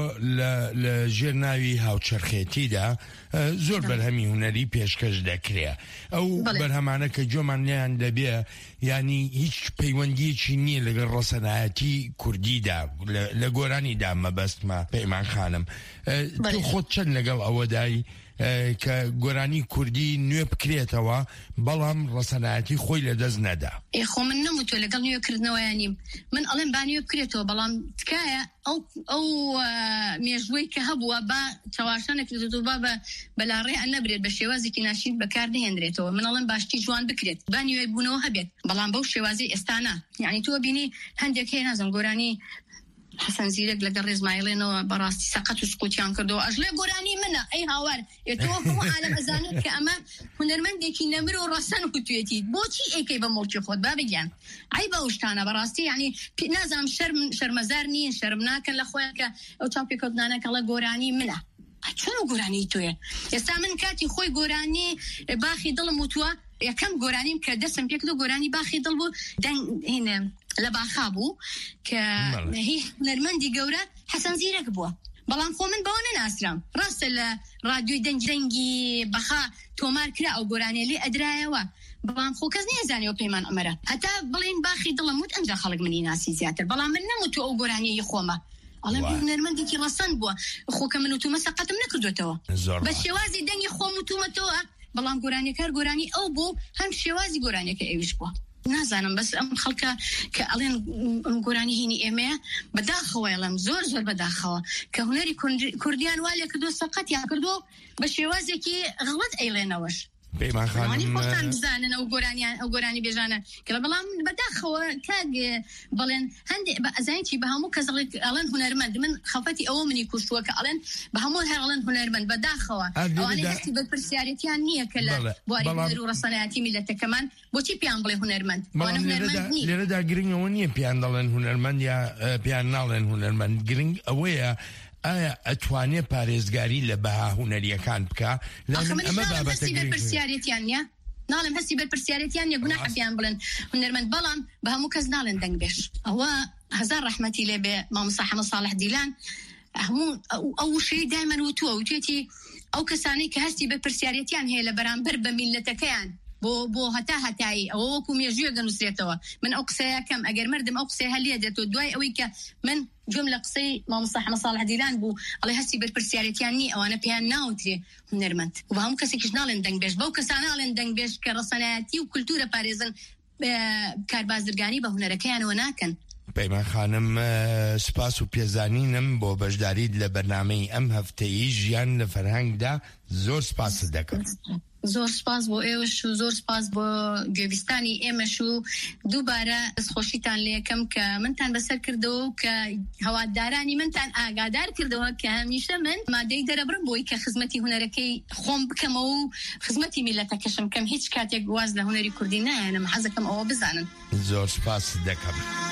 لە ژێر ناوی هاوچەرخێتیدا زۆر بەرهەمی هونەری پێشکەش دەکرێت ئەو بەرهەمانە کە جۆمان لیان دەبێ ینی هیچ پەیوەندیەکی نییە لەگەڵ ڕەسەنایەتی کوردیدا لە گۆرانیدا مەبەستمە پەیمان خانم تۆ خۆت چەند لەگەڵ ئەوەدای کە گۆرانی کوردی نوێ بکرێتەوە بەڵام ڕەسەنایەتی خۆی لە دەست نەدا خۆ من نەموتۆ لەگەڵ نوێکردنەوەیانیم من ئەڵێم با نوێ بکرێتەوە بەڵام تکایە ئەو مێژوەی کە هەبووە با چاواشانێک با بەلاڕێ نەبرێت بە شێوازێکی ناشین بەکار نهێنرێتەوە من ئەڵێم باشتی جوان بکرێت با نوێ بوونەوە هەبێت بەڵام بەو شێوازی ئێستانە یعنی تۆ بینی هەندێک هەیە نازم گۆرانی حەسەن زیرەک لەگەڵ ڕێزمایڵێنەوە بەڕاستی سەقەت و سقوتیان کردەوە ئەژڵێ گۆرانی منە ئەی هاوار ئێتەوە هەموو عالەم ئەزانێت کە ئەمە هونەرمەندێکی نەمر و ڕەسەن کوتوێتی بۆچی ئەیکەی بە مڵکی خۆت با بگیان ئەی بە ئەوشتانە بەڕاستی یعنی نازانم شەرمەزار نین شەرم ناکەن لە خۆیان کە ئەو چاوپێکەوتنانەکەڵە گۆرانی منە چۆن گۆرانی تۆیە ئێستا من کاتی خۆی گۆرانی باخی دڵم وتووە یەکەم گۆرانیم کە دەستم پێکردو گۆرانی باخی دڵ بوو هینە لە باخا بوو کە هی هونەرمەندی گەورە حەسەن زیرەک بووە بەڵام خۆ من بەوە نەناسرام ڕاستە لە ڕادیۆی دەنگی بەخا تۆمار کرا ئەو گۆرانیە لێ ئەدرایەوە بەڵام خۆ کەس نێزانێەوە پەیمان عومەرە هەتا بڵێن باخی دڵم وت ئەمجا خەڵک منی ناسی زیاتر بەڵام من نەموتو ئەو گۆرانیەی خۆمە ئەڵێم هونەرمەندێکی ڕەسەن بووە خۆکە من وتومە سەقەتم نەکردوێتەوە بە شێوازی دەنگی خۆم وتومەتەوە بەڵام گۆرانیەکار گۆرانی ئەو بۆ هەم شێوازی گۆرانیەکە ئەویش بووە نازانم بەس ئەم خەڵکە کە ئەڵێن گۆرانی هینی ئێمەیە بەداخەوە ئەڵێم زۆر بەداخەوە کە هونەری کوردیان وا لێ کردو سەقەتیان کردو بە شێوازێکی غەڵەت ئەیڵێنەوەش پەیمان خانم خۆتان بزانن ئەو گۆرانی بێژانە کە بەڵام بەداخەوە کاگ بڵێن هەندێک بە ئەزانیی بە هەموو کەس ئەڵێن هونەرمەند من خەفەتی ئەوە منی کوشتووە کە ئەڵێن بە هەموو هەر ئەڵێن هونەرمەند بەداخەوە ئەوانەی هەستی بە پرسیارەتیان نییە کە لە بواری هونەر و ڕەسەنایەتی میلەتەکەمان بۆچی پیان بڵێ هونەرمەند لێرەدا گرنگەوە نییە پیان دەڵێن هونەرمەند یا پیان ناڵێن هونەرمەند گرنگ ئەوەیە ئایا ئەتوانێت پارێزگاری لە بەها هونەریەکان بکە ئەمە بابەتە پرسیارەتیان نیە ناڵم هەستی بە پرسیارەتیان نیە گوناح پیان بڵێن هونەرمەند بەڵام بە هەموو کەس ناڵێن دەنگ بێش ئەوە هەزار ڕەحمەتی لێ بێ مامۆستا حەمەد ساڵح دیلان هەموو ئەو شەی دایمەن وتوێتی ئەو کەسانەی کە هەستی بە پرسیارەتیان هەیە لە بەرامبەر بە میلەتەکەیان بۆ هەتایی ئەوە وەکو مێژوویە دەنووسێتەوە من ئەو قسەیەکەم ئەگەر مردم ئەو قسەی هەلێ دێتەوە دوای ئەوەی کە من جۆم لە قسەی مامۆستا حەمەد ساڵح دیلان بوو ئەڵێ هەستی بە پرسیارەتیان نی ئەوانە پێیان ناوترێ هونەرمەند و هەموو کەسێکیش ناڵێن دەنگ بێش بەو کەسانە ناڵێن دەنگ بێش کە ڕەسەنایەتی و کولتورە پارێزن کاربازرگانی بە هونەرەکەیانەوە ناکەن پەیمان خانم سپاس و پێزانینم بۆ بەشداریت لە بەرنامەی ئەم هەفتەیی ژیان لە فەرهەنگدا زۆر سپاس دەکەم زۆر سپاس بۆ ئێوەش و زۆر سپاس بۆ گوێبیستانی ئێمەش و دووبارە دەستخۆشیتان لێ یەکەم کە منتان بەسەر کردەوە و کە هەوادارانی منتان ئاگادار کردەوە کە هەمیشە من مادەی دەرەبرم بۆی کە خزمەتی هونەرەکەی خۆم بکەمەوە و خزمەتی میلەتەکەشم کەم هیچ کاتێک گواز لە هونەری کوردی نایەنم حەزەکەم ئەوە بزانن زۆر سپاس دەکەم